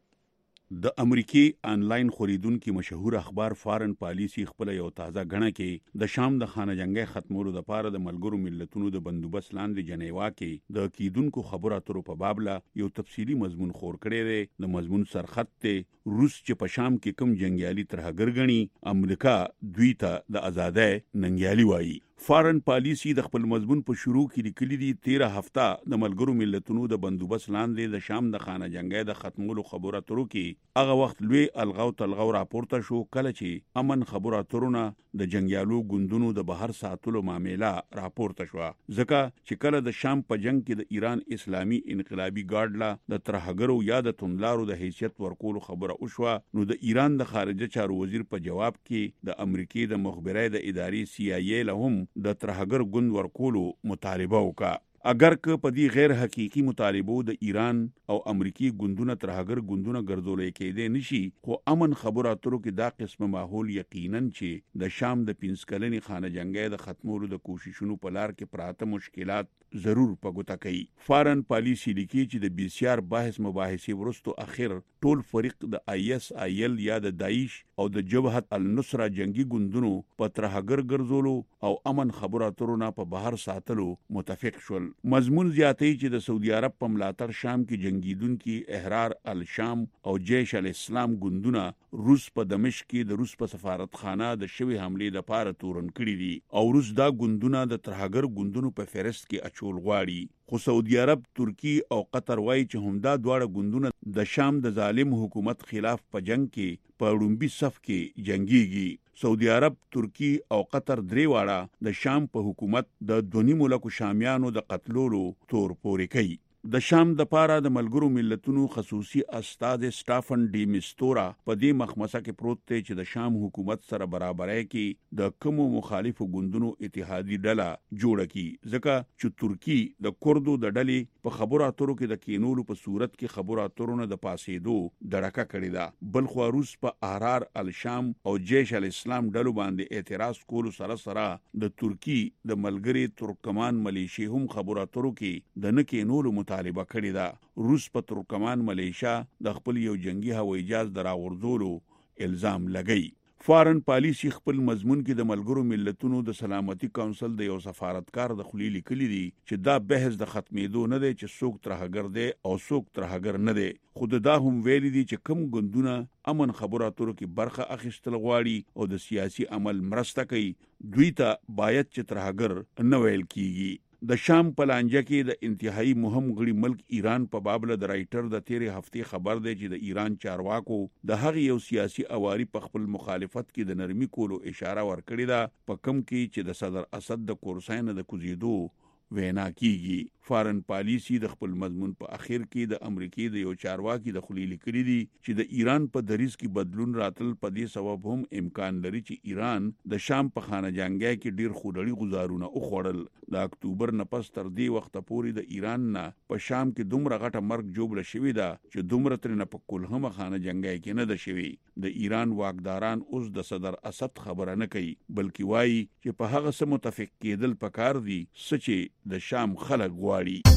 د امریکای آنلاین خریدونکو مشهور اخبار فارن پالیسی خپل یو تازه غنه کې د شام د خانه جنگي ختمولو د پاره د ملګرو ملتونو د بندوبست لاندې جنیوا کې د کیدونکو خبرو اترو په باب لا یو تفصیلی مضمون خور کړی دی. د مضمون سرخط ته روس چې په شام کې کوم جنگیالي ترهګر غني امریکا دوی ته د آزادۍ ننګیالي وایي. فارن پالیسی د خپل مضمون په شروع کې لیکلي دي تیرہ هفته د ملګرو ملتونو د بندوبست لاندې د شام د خانه جنگي د ختمولو خبرو اترو کې هغه وخت لوی الغاو تلغاو راپورته شو کله چې امن خبرو اترونه د جنگیالو ګوندونو د بهر ساتلو معاملې راپورته شو ځکه چې کله د شام په جنگ کې د ایران اسلامي انقلابي ګارد لا د ترهګرو یا د توندلارو د حیثیت ورکولو خبره وشوه نو د ایران د خارجه چارو وزیر په جواب کې د امریکای د مخبرۍ د ادارې سی آی ای له هم د ترهګر ګوند ورکولو مطالبه وکړه. اگر که په دې غیر حقيقي مطالبو د ایران او امریکای ګوندونه ترهګر ګوندونه ګرځولې کېدې نشي خو امن خبرو اترو کې دا قسمه ماحول یقینا چې د شام د پنځکلنې خانه جنگي د ختمولو د کوششونو په لار کې پراته مشکلات ضرور په ګوته کوي. فارن پالیسی لیکي چې د بسیار بحث مباحثې ورستو اخر ټول فریق د آی اس آی ال یا د داعش او د جبهت النصره جنگي ګوندونو په ترهګر ګرځولو او امن خبرو اترو نه په بهر ساتلو متفق شول. مضمون زیاتې چې د سعودي عرب په ملاتړ شام کې جنگیدونکو احرار الشام او جیش الاسلام ګوندونه روس په دمشق کې د روس په سفارتخانه د شوی حمله د پاره تورن کړی دي او روس دا ګوندونه د ترهګر ګوندونو په فهرست کې اچول غواړي. خو سعودي عرب، ترکی او قطر وایي چې همدا دواړه ګوندونه د شام د ظالم حکومت خلاف په جنگ کې په لومړي صف کې جنگيږي. سعودي عرب، ترکی او قطر درې واړه د شام په حکومت د دونی ملکو شامیانو د قتلولو تور پورې کوي. د شام د پاره د ملګرو ملتونو خصوصي استاد سټافن ډی میستورا په دې مخمسه کې پروت دی چې د شام حکومت سره برابرۍ کې د کوم مخالفو ګوندونو اتحادی ډله جوړه کی ځکه چې ترکی د کردو د ډلې په خبرو اترو کې د کینولو په صورت کې خبرو اترونه د پاسېدو دړکه کړې ده. بل خو روس په احرار الشام او جیش الاسلام ډلو باندې اعتراض کولو سره سره د ترکی د ملګری ترکمان ملیشیا هم خبرو اترو کې د نه کینولو مطالبه کړې ده. روس په ترکمان ملیشیا د خپل یو جنگي هوایي جهاز دراوردولو الزام لګی. فارن پالیسی خپل مضمون کې د ملګرو ملتونو د سلامتی کونسل د یو سفارتکار د خلی لیکلي دي چې دا بحث د ختمېدو نه دی چې څوک ترهګر دی او څوک ترهګر نه دی. خود دا هم ویلي دي چې کوم ګوندونه امن خبرو اترو کې برخه اخیستل غواړي او د سیاسي عمل مرسته کوي دوی ته باید چې ترهګر نه ویل کیږي. د شام په لانجه کې د انتهایی مهم غړي ملک ایران په بابل د رائټر د تیرې هفتې خبر دی چې د ایران چارواکو د هغه یو سیاسي اواري په خپل مخالفت کې د نرمي کولو اشاره ورکړې ده په کم کې چې د صدر اسد د کورساین د کوزیدو وینا کیږي. فارن پالیسی د خپل مضمون په اخر کې د امریکای د یو چارواکي د خلی لیکلي دي چې د ایران په دریځ کې بدلون راتل په دې سبب هم امکان لري چې ایران د شام په خانه جنگي کې ډیر خورړي گزارونه او خوړل. د اکتوبر نه پس تر دې وخت پورې د ایران نه په شام کې دومره غټه مرګ جوړه شوې ده چې دومره تر نه په کول هم خانه جنگي کې نه ده شوی. د ایران واکداران اوس د صدر اسد خبره نه کوي بلکې وایي چې په هغه سم متفق کېدل پکار دي چې د شام خلک غواړي.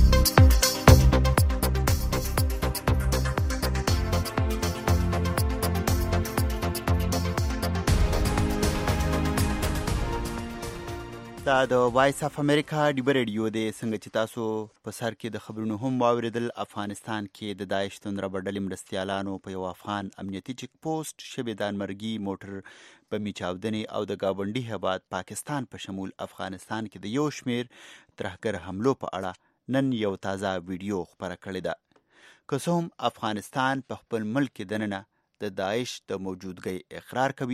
دا د وایس اف امریکا ډیبه ریډیو دی. څنګه چې تاسو په سر کې د خبرونو هم واوریدل افغانستان کې د داعش توندره ډلې مرستیالانو په یو افغان امنیتي چیک پوسټ شبې دانمرګي موټر بمي چاودنې او د گاونډي هیواد پاکستان په شمول افغانستان کې د یو شمیر ترهګر حملو په اړه نن یو تازه ویډیو خبره کړې ده. که څه هم افغانستان په خپل ملک کې دننه د داعش د موجودګۍ اقرار کوي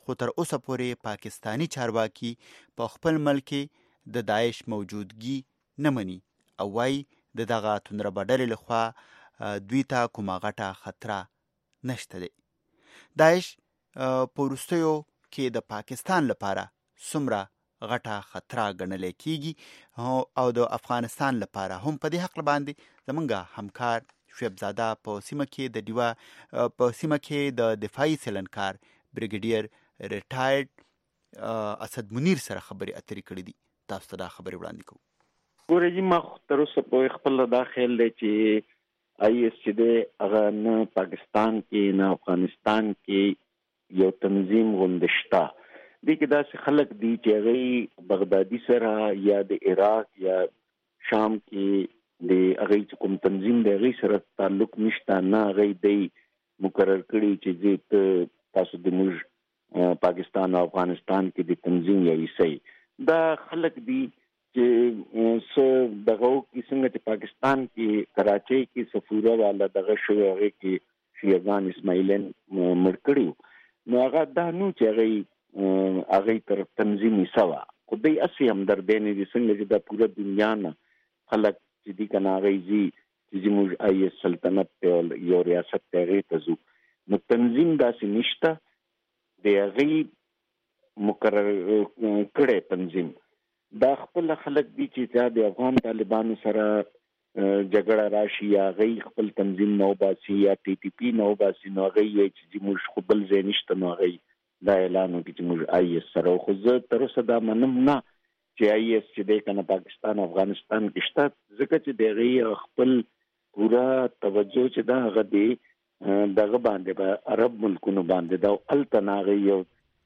خو تر اوسه پورې پاکستانی چارواکي په خپل ملک د داعش موجودګي نه مني او وایي د دغه توندربه ډلې لخوا دوی ته کومه غټه خطره نشته دی. داعش په وروستیو کې د پاکستان لپاره څومره غټه خطره ګڼل کېږي او د افغانستان لپاره هم په دې حق باندې زمونږ همکار شعیب زاده په سیمه کې د دیوا په سیمه کې د دفاعي سیلنکار بریګیډیر ریټایرډ اسد منیر سره خبرې اترې کړې دي. تاسو ته دا خبرې وړاندې کوو. ګورې جی ما تر اوسه په خپل دا خیال دی چې آی ایس چې دی هغه نه پاکستان کې نه افغانستان کې یو تنظیم غونډه شته. دې کې داسې خلک دي چې هغوی بغدادي سره یا د عراق یا شام کې د هغوی کوم تنظیم د هغوی سره تعلق نشته، نه هغوی دی مقرر کړي چې زه تاسو د موږ پاکستان او افغانستان کې د تنظیم یا عیسائی. دا خلک دي چې څه دغه کې څنګه چې پاکستان کې کراچۍ کې سفوره والا دغه شوی هغې کې شیعهګان اسماعیلیان مړ کړي وو، نو هغه دا نو چې هغوی هغوی تر تنظیم حصه وه، خو دوی هسې همدردۍ نه دي څنګه چې دا پوره دنیا نه خلک چې دي که نه هغوی ځي چې زموږ آی ایس سلطنت دی او یو ریاست دی هغې ته ځو، نو تنظیم داسې نشته د هغوی مقرر کړی تنظیم. دا خپل خلک دي چې دا د افغان طالبانو سره جګړه راشي یا هغوی خپل تنظیم نه وباسي یا ټي ټي پي نه وباسي، نو هغوی وایي چې موږ خو بل ځای نشته، نو هغوی دا اعلان وکړي چې موږ آی ایس سره. خو زه تر اوسه دا منم نه چې آی ایس چې دی که نه پاکستان افغانستان کې شته، ځکه چې د هغوی خپل پوره توجه چې دا هغه دی دغه باندې به عرب ملکونو باندې دا هلته نه هغوی یو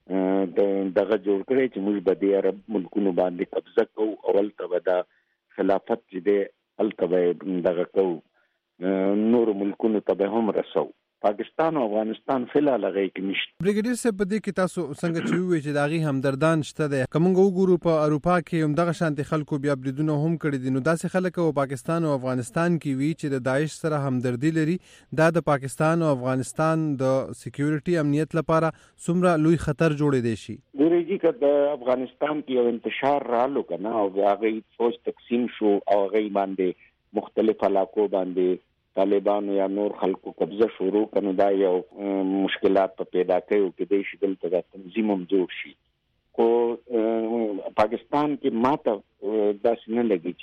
دغه جوړ کړی چې موږ به د عرب ملکونو باندې قبضه کوو او هلته به دا خلافت چې دی هلته به دغه کوو، نورو ملکونو ته به هم رسو. پاکستان او افغانستان فلحال هغې کې نشته. بریګیډیر صاحب په دې کې تاسو څنګه چې ووایئ چې د هغې همدردان شته دی، که موږ وګورو په اروپا کې همدغه شانتې خلکو بیا بریدونه هم کړي دي، نو داسې خلک او پاکستان او افغانستان کې وي چې د داعش سره همدردي لري، دا د پاکستان او افغانستان د سکیورټي امنیت لپاره څومره لوی خطر جوړېدی شي؟ ګورئ جي که د افغانستان کې یو انتشار رالو که نه او هغې فوج تقسیم شو او هغې باندې مختلف علاقو باندې طالبانو یا نور خلکو قبضه شروع کنو، دا یو مشکلات په پیدا کوي کې دی شي دلته دا تنظیم هم جوړ شي. خو پاکستان کې ماته داسې نه لګي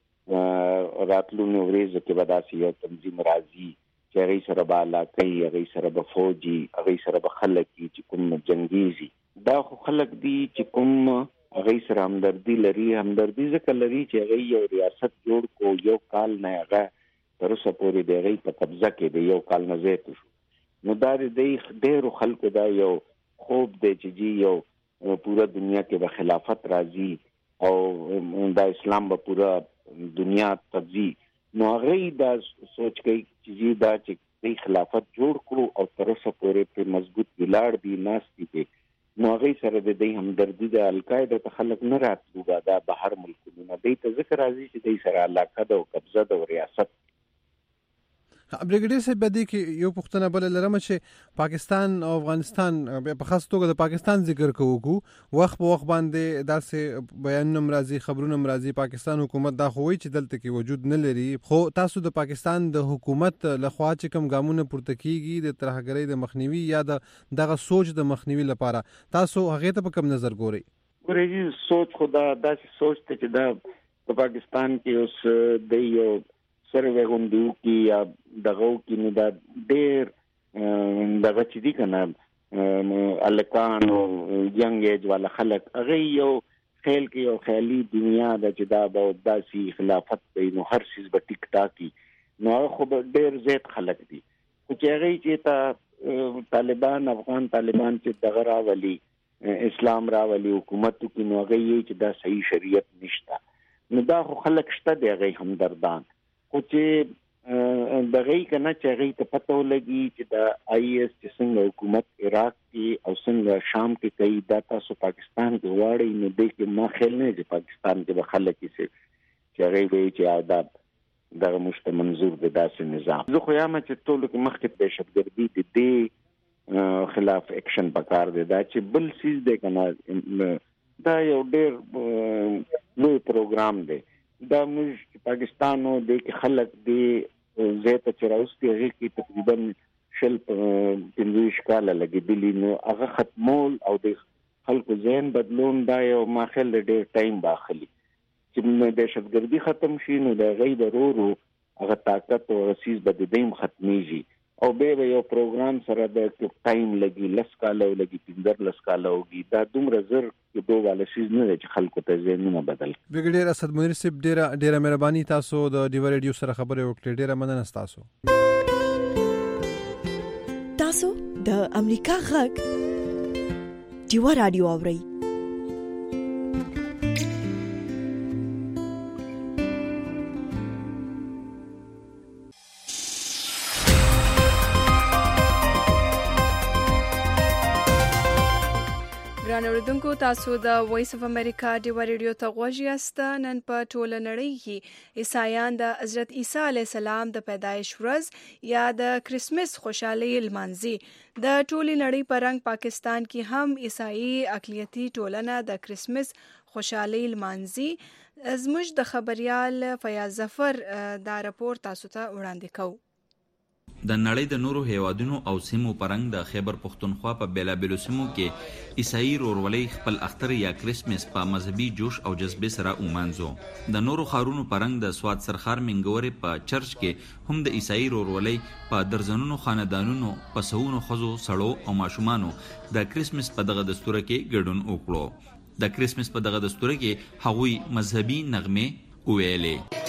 چې راتلونو ورځو کې به داسې یو تنظیم راځي چې هغوی سره به علاقه وي، هغوی سره به فوج وي، هغوی سره به خلک وي چې کوم جنګیز وي. دا خو خلک دي چې کوم هغوی سره همدردي لري. همدردي ځکه لري چې هغوی یو ریاست جوړ کو، یو کال نه هغه تر اوسه پورې د هغوی په قبضه کې دی، یو کال نه زیات شو. نو دا د ډېرو خلکو دا یو خوب دی چې جی یو پوره دنیا کې به خلافت راځي او دا اسلام به پوره دنیا ته ځي، نو هغوی دا سوچ کوي چې جی دا چې دوی خلافت جوړ کړو او تر اوسه پورې پرې مضبوط ولاړ دي، ناست دي پرې، نو هغوی سره د دوی همدردي د القاعده ته خلک نه راتلو به دا بهر ملکونو نه، دوی ته ځکه راځي چې دوی سره علاقه ده او قبضه ده او ریاست. بریګیډیر صاحب په دې کې یو پوښتنه بله لرم چې پاکستان او افغانستان په خاص توګه د پاکستان ذکر کوو، وخت په وخت باندې داسې بیانونه هم راځي، خبرونه هم راځي، پاکستان حکومت دا خو وایي چې دلته کې وجود نه لري، خو تاسو د پاکستان د حکومت لخوا چې کوم ګامونه پورته کیږي د ترهګرۍ د مخنیوي یا د دغه سوچ د مخنیوي لپاره، تاسو هغې ته په کوم نظر ګورئ؟ ګورئ سوچ خو دا داسې سوچ دی چې دا په پاکستان کې اوس د یو سروې غونډې وکړي یا دغه وکړي، نو دا ډېر دغه چې دي که نه هلکان او ینګ ایج والا خلک هغوی یو خیال کې یو خیالي دنیا ده چې دا به داسې خلافت دی، نو هر څیز به ټیک ټاک وي، نو هغه خو به ډېر زیات خلک دي. خو چې هغوی چې ته طالبان افغان طالبان چې دغه راولي اسلام راولي حکومت وکړي، نو هغوی یې چې دا صحیح شریعت نشته، نو دا خو خلک شته دی هغوی همدردان. خو چې دغه که نه چې هغوی ته پته ولګي چې د آی ایس چې څنګه حکومت عراق کې او څنګه شام کې کوي، دا تاسو پاکستان کې غواړئ، نو دی کې ما خیال نه چې پاکستان کې به خلک چې هغوی وایي چې دا دغه موږ ته منظور دی داسې نظام. زه خو یم چې ټولو کې مخکې دهشتګردي د دې خلاف اکشن پکار دی. دا چې بل سیز دی کنه دا یو ډیر لوی پروګرام دی. دا موږ پاکستانو د خلک دی زیاته چې راوستي هغه کې تقریبا شل پنځه کاله لګیدلی نو هغه ختمول او د خلکو ذهن بدلون دا یو ماخل ډیر ټایم باخلی چې دهشتګردي ختم شي نو د غي ضرورو هغه طاقت او سیز بد دیم ختميږي او به یو پروګرام سره د ټایم لګي لس کاله لګي پندر لس کاله وګي دا دومره زر کې دوه والا شیز نه چې خلکو ته ذهنونه بدل. بګډیر اسد منیر صاحب ډیره ډیره مهرباني تاسو د ډیو ریډیو سره خبرې وکړې ډیره مننه تاسو. تاسو د امریکا غږ ډیو رادیو اورئ. اوریدونکو تاسو د وایس اف امریکا ډیو ریډیو ته غوږ یاست. نن په ټوله نړۍ کې عیسایان د حضرت عیسی علیه السلام د پیدایش ورځ یا د کرسمس خوشحالي لمانځي. د ټولې نړۍ په رنګ پاکستان کې هم عیسائی اقلیتي ټولنه د کرسمس خوشحالي لمانځي. زموږ د خبريال فیاض ظفر دا راپور تاسو ته وړاندې کوو. د نړۍ د نورو هیوادونو او سیمو پرنګ د خیبر پختونخوا په بیلابیلو سیمو کې عیسائی رورولۍ خپل اختر یا کرسمس په مذهبي جوش او جذبې سره ومانځو. د نورو ښارونو پرنګ د سواد سرخار منګورې په چرچ کې هم د عیسائی رورولۍ په درزنونو خاندانونو په سوونو ښځو سړو او ماشومانو د کرسمس په دغه دستوره کې ګډون وکړو. د کرسمس په دغه دستوره کې هغوی مذهبي نغمې وویلې.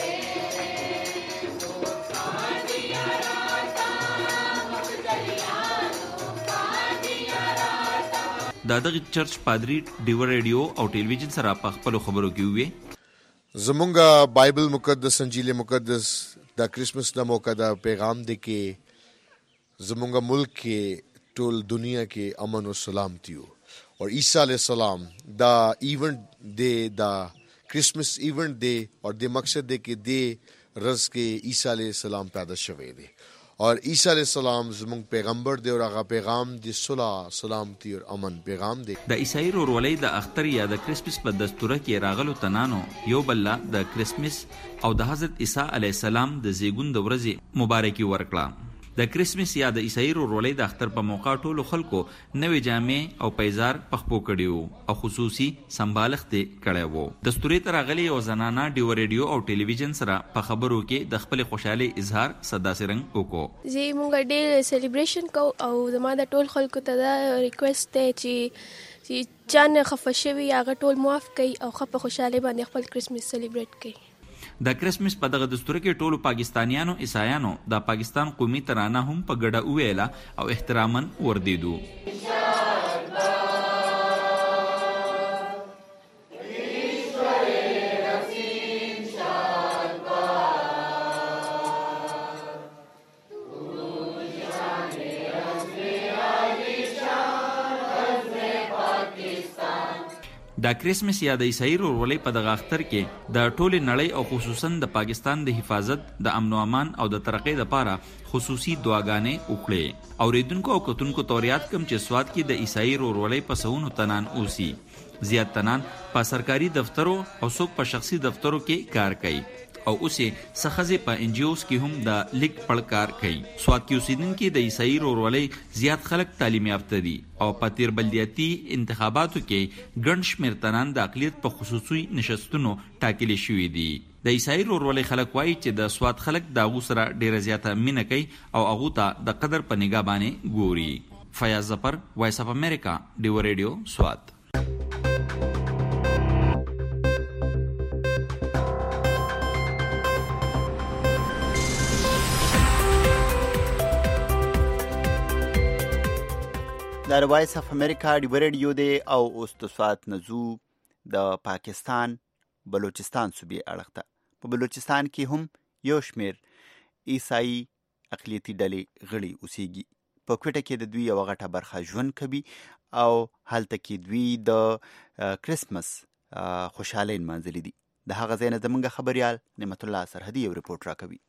د دغه چرچ پادری ډیو ریډیو او ټلویزیون سره په خپل خبرو کې وی زمونږه بایبل مقدس انجیل مقدس د کرسمس د موقع د پیغام دی کې زمونږه ملک کې ټول دنیا کې امن او سلامتی او اور عیسی علیہ السلام دا ایونٹ دی دا کرسمس ایونٹ دی اور د مقصد دی کې دی رز کې عیسی علیہ السلام پیدا شوی دی اور عیسی علیہ السلام زمونږ پیغمبر دی او هغه پیغام دی صلح سلامتی او امن پیغام دی. د عیسائی رورولۍ د اختر یا د کرسمس په دستوره کې راغلو تنانو یو بل د کرسمس او د حضرت عیسی علیه السلام د زیږون د ورځې مبارکي ورکړه. د کرسمس یا د عیسائی رورولۍ د اختر په موقع ټولو خلکو نوې جامې او پیزار پخپو کړي وو او خصوصي سمبالښت کړی وو. دستورې ته راغلې یو زنانه ډیو ریډیو او ټلویزیون سره په خبرو کې د خپل خوشحالۍ اظهار صداسې رنګ وکړو. زه مونږ ډېر سیلیبریشن کوو او زما د ټول خلکو ته دا ریکویسټ دی چې چې چا نه خفه شوي هغه ټول معاف کوي او ښه په خوشحالۍ باندې خپل کرسمس سیلیبریټ کوي. د کرسمس په دغه دستوره کې ټولو پاکستانیانو عیسایانو د پاکستان قومي ترانه هم په ګډه وویله او احتراما وردیدو. د کرسمس یا د عیسائی رورولۍ په دغه اختر کې د ټولې نړۍ او خصوصا د پاکستان د حفاظت د امن او امان او د ترقۍ لپاره خصوصي دعاګانې وکړې. اوریدونکو او کتونکو توریات کم چې سواد کې د عیسائی رورولۍ په سونو تنان اوسي. زیات تنان په سرکاري دفترو او څوک په شخصي دفترو کې کار کوي او اوسې څخه په ان جی اوز کې هم د لیک پړ کار کوي. سواد کې اوسیدونکي د عیسائی رورولۍ زیات خلک تعلیم یافته دي او په تیر بلدیاتي انتخاباتو کې ګڼ شمېر تنان د اقلیت په خصوصي نشستونو ټاکلي شوي دي. د عیسائی رورولۍ خلک وایي چې د سواد خلک د هغو سره ډیره زیاته مینه کوي او هغو ته د قدر په نګاه باندې ګوري. فیاض ظفر، وایس اف امریکا، ډیو ریډیو، سواد. د وایس اف امریکا ډیو ریډیو دی او اوس د سواد نزو د پاکستان بلوچستان صوبې اړخ ته. په بلوچستان کې هم یو شمېر عیسائی اقلیتي ډلې غړي اوسېږي. په کوټه کې د دوی یوه غټه برخه ژوند کوي او هلته کې دوی د کرسمس خوشحالۍ نمانځلي دي. د هغه ځای نه زموږ خبریال نعمت الله سرحدي یو رپورټ راکوي.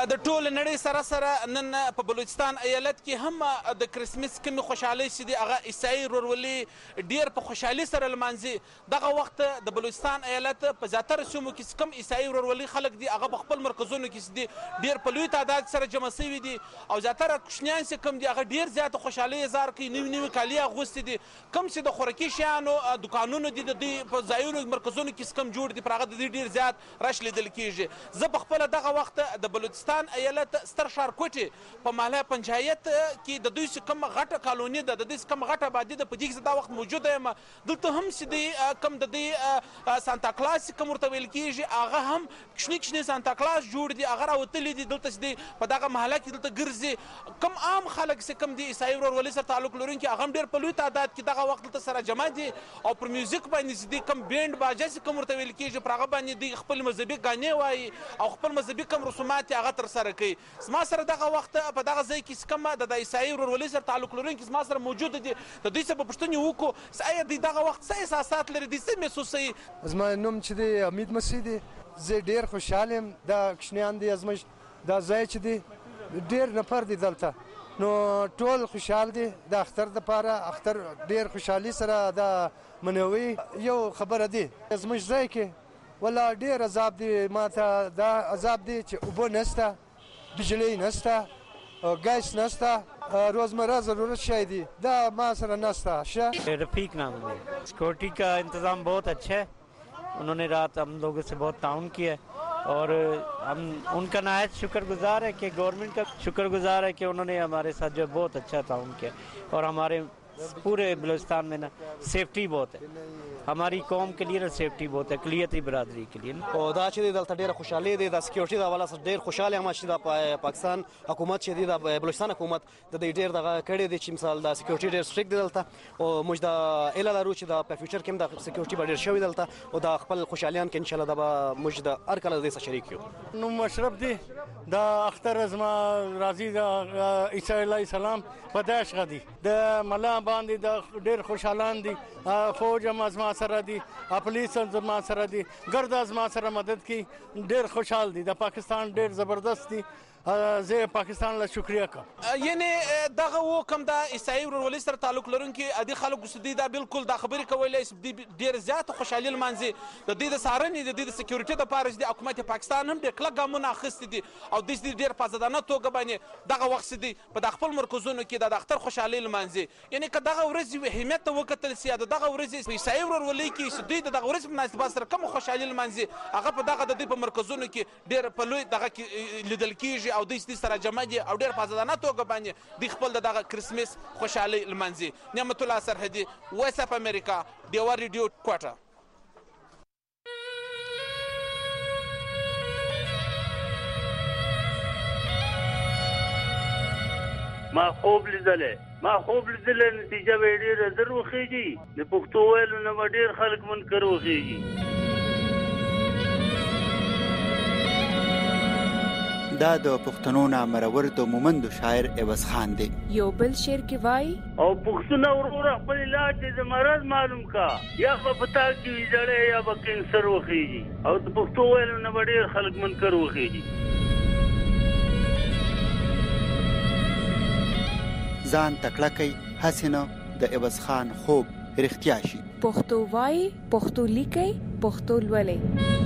د ټول نړۍ سره سره نن په بلوچستان ایالت کې هم د کرسمس کومې خوشحالۍ چې دي هغه عیسایي ورورولي ډېر په خوشحالۍ سره لمانځي. دغه وخت د بلوچستان ایالت په زیاتره سیمو کې کوم عیسایي ورورولي خلک دي هغه په خپل مرکزونو کې دي ډېر په لوی تعداد سره جمع شوي دي او زیاتره کوچنیان چې کوم دي هغه ډېر زیاته خوشحالۍ اظهار کوي، نوي نوي کالي اغوستي دي. کوم چې د خوراکي شیانو دوکانونو دي د دوی په ځایونو مرکزونو کې کوم جوړ دي پر هغه د دوی ډېر زیات رش لیدل کېږي. زه په خپله دغه وخت د بلوچستان ایالت ستر ښارکوټي په محله پنجایت کې د دوی چې کوم غټه کالوني ده د دوی کوم غټه آبادي ده په دې کې زه دا وخت موجوده یم. دلته هم چې دی کوم د دوی سانتا کلاس کوم ورته ویل کېږي هغه هم کوچني کوچني سانتا کلاس جوړ دي هغه راوتلي دي دلته چې دی په دغه محله کې دلته ګرځي. کوم عام خلک چې کوم دي عیسایي ورورولۍ سره تعلق لرونکي هغه هم ډېر په لوی تعداد کې دغه وخت دلته سره جمع دي او پر میوزیک باندې چې دی کوم بینډ باجه چې کوم ورته ویل کېږي پر هغه باندې دوی خپل مذهبي ګانې وایي او خپل مذهبي کوم رسومات هغه ترسره کوي. زما سره دغه وخت په دغه ځای کې کوم د عیسایي ورورولۍ سره تعلق لرونکي زما سره موجود دي د دوی څخه به پوښتنې وکړو چې آیا دوی دغه وخت څه احساسات لري، دوی څه محسوسوي؟ زما نوم چې دی حمید مسیح دی. زه ډېر خوشحال یم. دا کوچنیان دي زموږ دا ځای چې دی ډېر نفر دي دلته نو ټول خوشحال دي. د اختر دپاره اختر ډېر خوشحالي سره دا منوي. یو خبره دی زموږ ځای کې والله ډېر عذاب دی، ماته دا عذاب دی چې اوبه نشته، بجلی نشته، گیس نشته، روزمرہ ضرورت شاید دی دا ما سره نشته. रफीक नाम है। सिक्योरिटी का इंतज़ाम बहुत अच्छा है, उन्होंने रात हम लोगों से बहुत ताउन किया है और हम उनका नहायत शुक्रगुजार है कि गवर्नमेंट का शुक्रगुजार है कि उन्होंने हमारे साथ जो बहुत अच्छा ताउन किया और हमारे पूरे बलूचिस्तान में ना सेफ्टी बहुत है, हमारी कौम के लिए ना सेफ्टी बहुत है, अक़लियती बरादरी के लिए. او دا چې دلته ډېره خوشحالي دی د سکیورټي د حواله سره ډېر خوشحاله یم چې د پاکستان حکومت چې دی د بلوچستان حکومت د دې ډېر دغه کړی دی چې مثال د سکیورټي ډېر سټریکټ دی دلته او موږ د ایله لرو چې د په فیوچر کې هم د سکیورټي به ډېر شوی دلته او د خپل خوشحالیان کې انشاءالله د به موږ د هر کله د دې سره شریک یو. نو مشرف دی دا اختر زما راځي د عیسی علیه السلام په داش غدي د ملا باندې د ډېر خوشحالان دي. فوج هم زما سره دي، پولیس هم زما سره دي، ګرد زما سره مدد کوي. ډېر خوشحال دي. د پاکستان ډېر زبردست دي. زه پاکستان له شکریه کوم. یعنی دغه و کوم د عیسایي ورورولۍ سره تعلق لرونکي ادي خلکو چې دوی دا بالکل دا خبرې کولی چې دوی ډېر زیات خوشحالي لمانځي. د دوی د څارنې د دوی د سکیورټي دپاره چې د حکومت پاکستان هم ډېر کلک ګامونه اخیستي دي او دوی چې ډېر په ازادانه توګه باندې دغه وخت چې دی په د خپل مرکزونو کې د اختر خوشحالۍ لمانځي. یعنی که دغه ورځ اهمیت ته وکتل سي یا د دغه ورځې په عیسایي ورورولۍ کې چې دوی د دغه ورځې په مناسبت سره کومه خوشحالي لمانځي هغه په دغه د دوی په مرکزونو کې ډېر په لوی دغه کې لیدل کېږي او دوی سره جمع دي او ډېر په ازادانه توګه باندې دوی خپل د دغه کرسمس خوشحالۍ لمانځي. نعمت الله سرحدي، وایس اف امریکا، ډیوا ریډیو کوټه. ما خوب لیدلی ما خوب لیدلی نتیجه به ډېره زر وخېږي. د پښتو ویلو نه به ډېر خلک منکر وخېږي. دا د پښتنو نامرور د مومندو شاعر عوض خان دی. یو بل شعر کې وای او پښتنه ورور خپل علاج د مرض معلوم کا یا په پتا کې جړې یا په کینسر وخېږي او د پښتو ویلو نه ډېر خلک منکر وخېږي. ځان تکړه کوي هسې نه د عوض خان خوب رښتیا شي. پښتو وای، پښتو لیکي، پښتو لولي.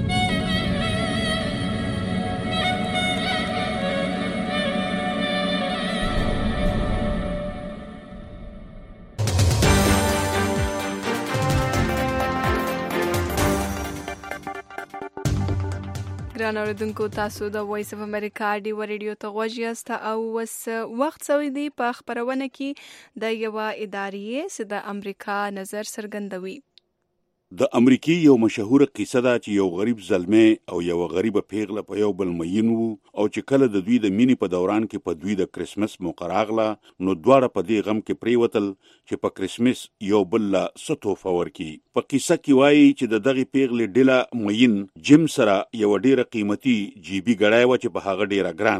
ګران اوریدونکو، تاسو د وایس اف امریکا ډیوا ریډیو ته غوږ یاست او وس وخت سوی دی په خبرونه کې د یو ادارې چې د امریکا نظر څرګندوي. د امریکای یو مشهور قصه ده چې یو غریب زلمه او یو غریب پیغله په یو بل مین وو او چې کله د دوی د مینې په دوران کې په دوی د کرسمس موقع راغله نو دواړه په دې غم کې پریوتل چې په کرسمس یو بل لا څه تحفه ورکړي. په قصه کې وایي چې د دغې پیغلې ډله مین جیم سره یو ډیره قیمتي جیبي ګړۍ وه چې په هغه ډیره ګرانه وه.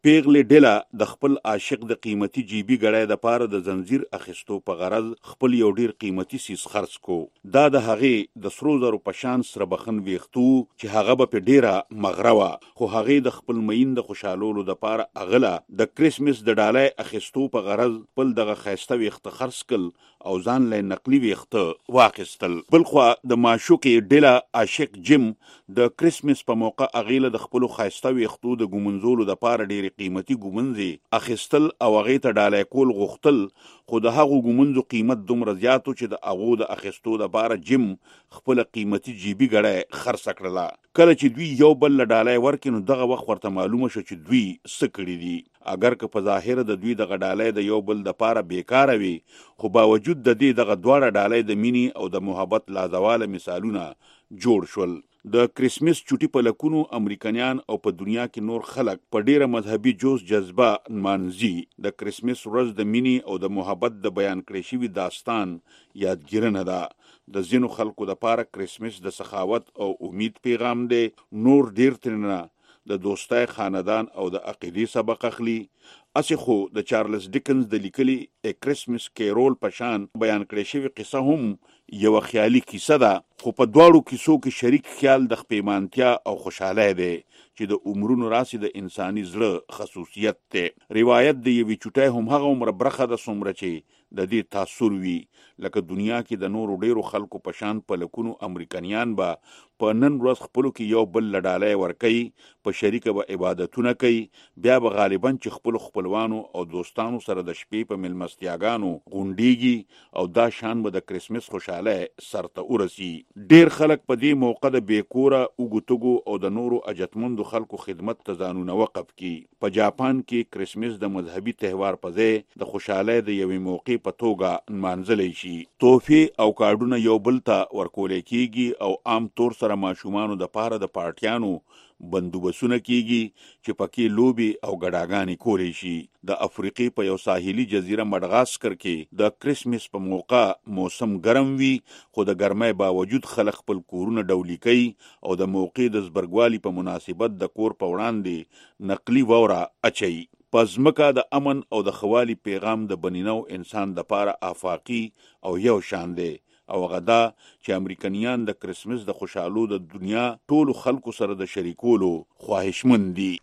پیغلې ډله د خپل عاشق د قیمتي جیبي ګړی د پاره د زنجیر اخیستو په غرض خپل یو ډیر قیمتي سیس خرڅ کو. دا د هغې د سرو زرو په شان سره بخن ویختو چې هغه به په ډیره مغره وه، خو هغې د خپل مین د خوشحالولو د پاره اغله د کرسمس د ډالۍ اخیستو په غرض خپل دغه ښایسته ویښته خرڅ کړل او ځان له نقلي ویښته واخیستل. بل خوا د معشوقې ډله عاشق جیم د کرسمس په موقع اغیله د خپلو ښایسته ویښتو د ګومنځولو د پاره ډېرې قیمتي ګومنځې اخیستل او هغې ته ډالۍ کول غوښتل، خو د هغو ګومنځو قیمت دومره زیاتو چې د هغو د اخیستو دپاره جیم خپله قیمتي جیبي ګړی خرڅه کړله. کله چې دوی یو بل له ډالۍ ورکړي نو دغه وخت ورته معلومه شو چې دوی څه کړي دي. اگر که په ظاهره د دوی دغه ډالۍ د یو بل دپاره بیکاره وي، خو باوجود د دې دغه دواړه ډالۍ د مینې او د محبت لازواله مثالونه جوړ شول. د کرسمس چوټي په لکونو امریکایان او په دنیا کې نور خلک په ډیره مذهبي جوش جذبه نمانځي. د کرسمس ورځ د مینې او د محبت د بیان کړی شوي داستان یادګیرنه ده. د ځینو خلکو دپاره کرسمس د سخاوت او امید پیغام دی، نور ډیر ترنه د دوستای خاندان او د عقیدې سبق اخلي. اسې خو د چارلز ډیکنز د لیکلي ا کرسمس کیرول په شان بیان کړی شوې قصه هم یو خیالي کیسه ده، خو په دواړو کیسو کې شریک خیال د خپېمانتیا او خوشحالۍ دی چې د عمرونو راسي د انساني زړه خصوصیت دی. روایت د یوې چوټۍ هم هغه عمره برخه ده څومره چې د دې تاثر وي. لکه دنیا کې د نورو ډیرو خلکو په شان په لکونو امریکایان به په نن ورځ خپلو کې یو بل له ډالۍ ورکوي، په شریکه به عبادتونه کوي، بیا به غالبا چې خپلو خپلوانو او دوستانو سره د شپې په مېلمستیاګانو غونډیږي او دا شان به د کرسمس خوشحالۍ سرته ورسي. ډیر خلک په دې موقع د بېکوره اوږو او د نورو اجتمندو خلکو خدمت ته ځانونه وقف کړي. په جاپان کې کرسمس د مذهبي تهوار په ځای د خوشحالۍ د یوې موقع په توګه نمانځلی شي. تحفې او کارډونه یو بل ته ورکولی کیږي او عام طور سره ماشومانو د پاره د پارټیانو بندوبسونه کیږي چې پکې لوبي او ګډاګانې کولی شي. د افریقې په یو ساحلي جزیره مډغاسکر کې د کرسمس په موقع موسم ګرم وي، خو د ګرمۍ باوجود خلک خپل کورونه ډولي کوي او د موقع د زبرګوالي په مناسبت د کور په وړاندې نقلي واوره اچوي. په ځمکه د امن او د خوالي پیغام د بنینو انسان د پاره آفاقي او یو شان دی، او هغه دا چې امریکایان د کرسمس د خوشحالو د دنیا ټولو خلکو سره د شریکولو خواهشمند دي.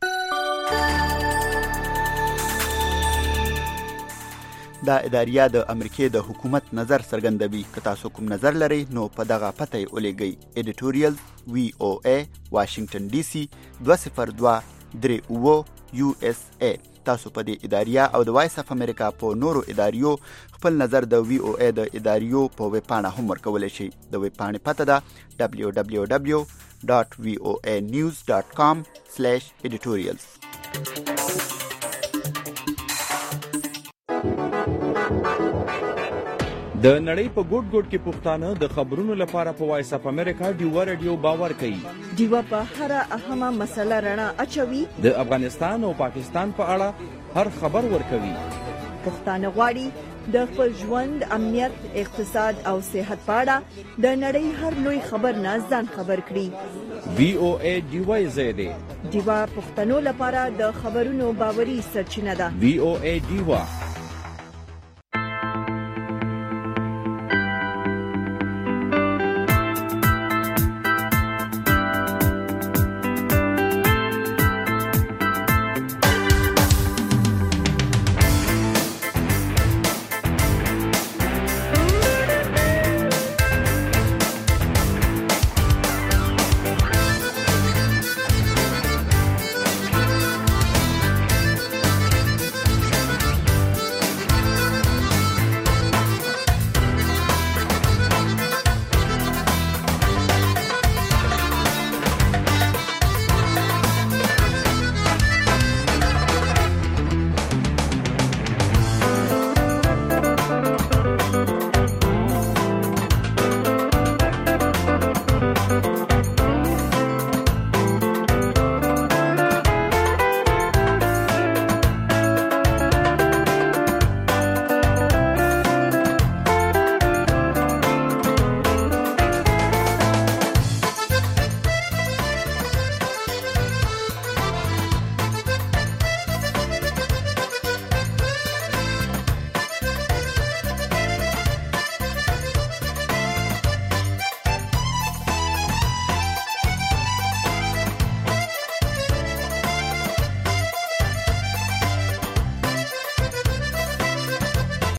دا اداریه د امریکای د حکومت نظر څرګندوي. که تاسو کوم نظر لرئ نو په دغه پته یې ولیږئ. ایډیټوریال وی او ای واشنگټن ډي سي دوه صفر دوه درې اوه یو اس ای. تاسو په دې اداریه او د وایس اف امریکا په نورو اداریو خپل نظر د وی او ای د اداریو په ویب پاڼه هم ورکولی شئ. د ویب پاڼې پته ده دبلیو دبلیو دبلیو ډاټ وی او ای نیوز ډاټ کام سلیش ایډیټوریالز. د نړۍ په ګوټ ګوټ کې پښتانه د خبرونو لپاره په وایس اف امریکا ډیوا رادیو باور کوي. ډیوا په هر اهمه مسله رڼا اچوي. د افغانستان او پاکستان په اړه هر خبر ورکوي. پښتانه غواړي د خپل ژوند، امنیت، اقتصاد او صحت په اړه د نړۍ هر لوی خبر نه ځان خبر کړي. وی او ای ډیوا زیاده ډیوا پښتنو لپاره د خبرونو باوري سرچینه ده. وی او ای ډیوا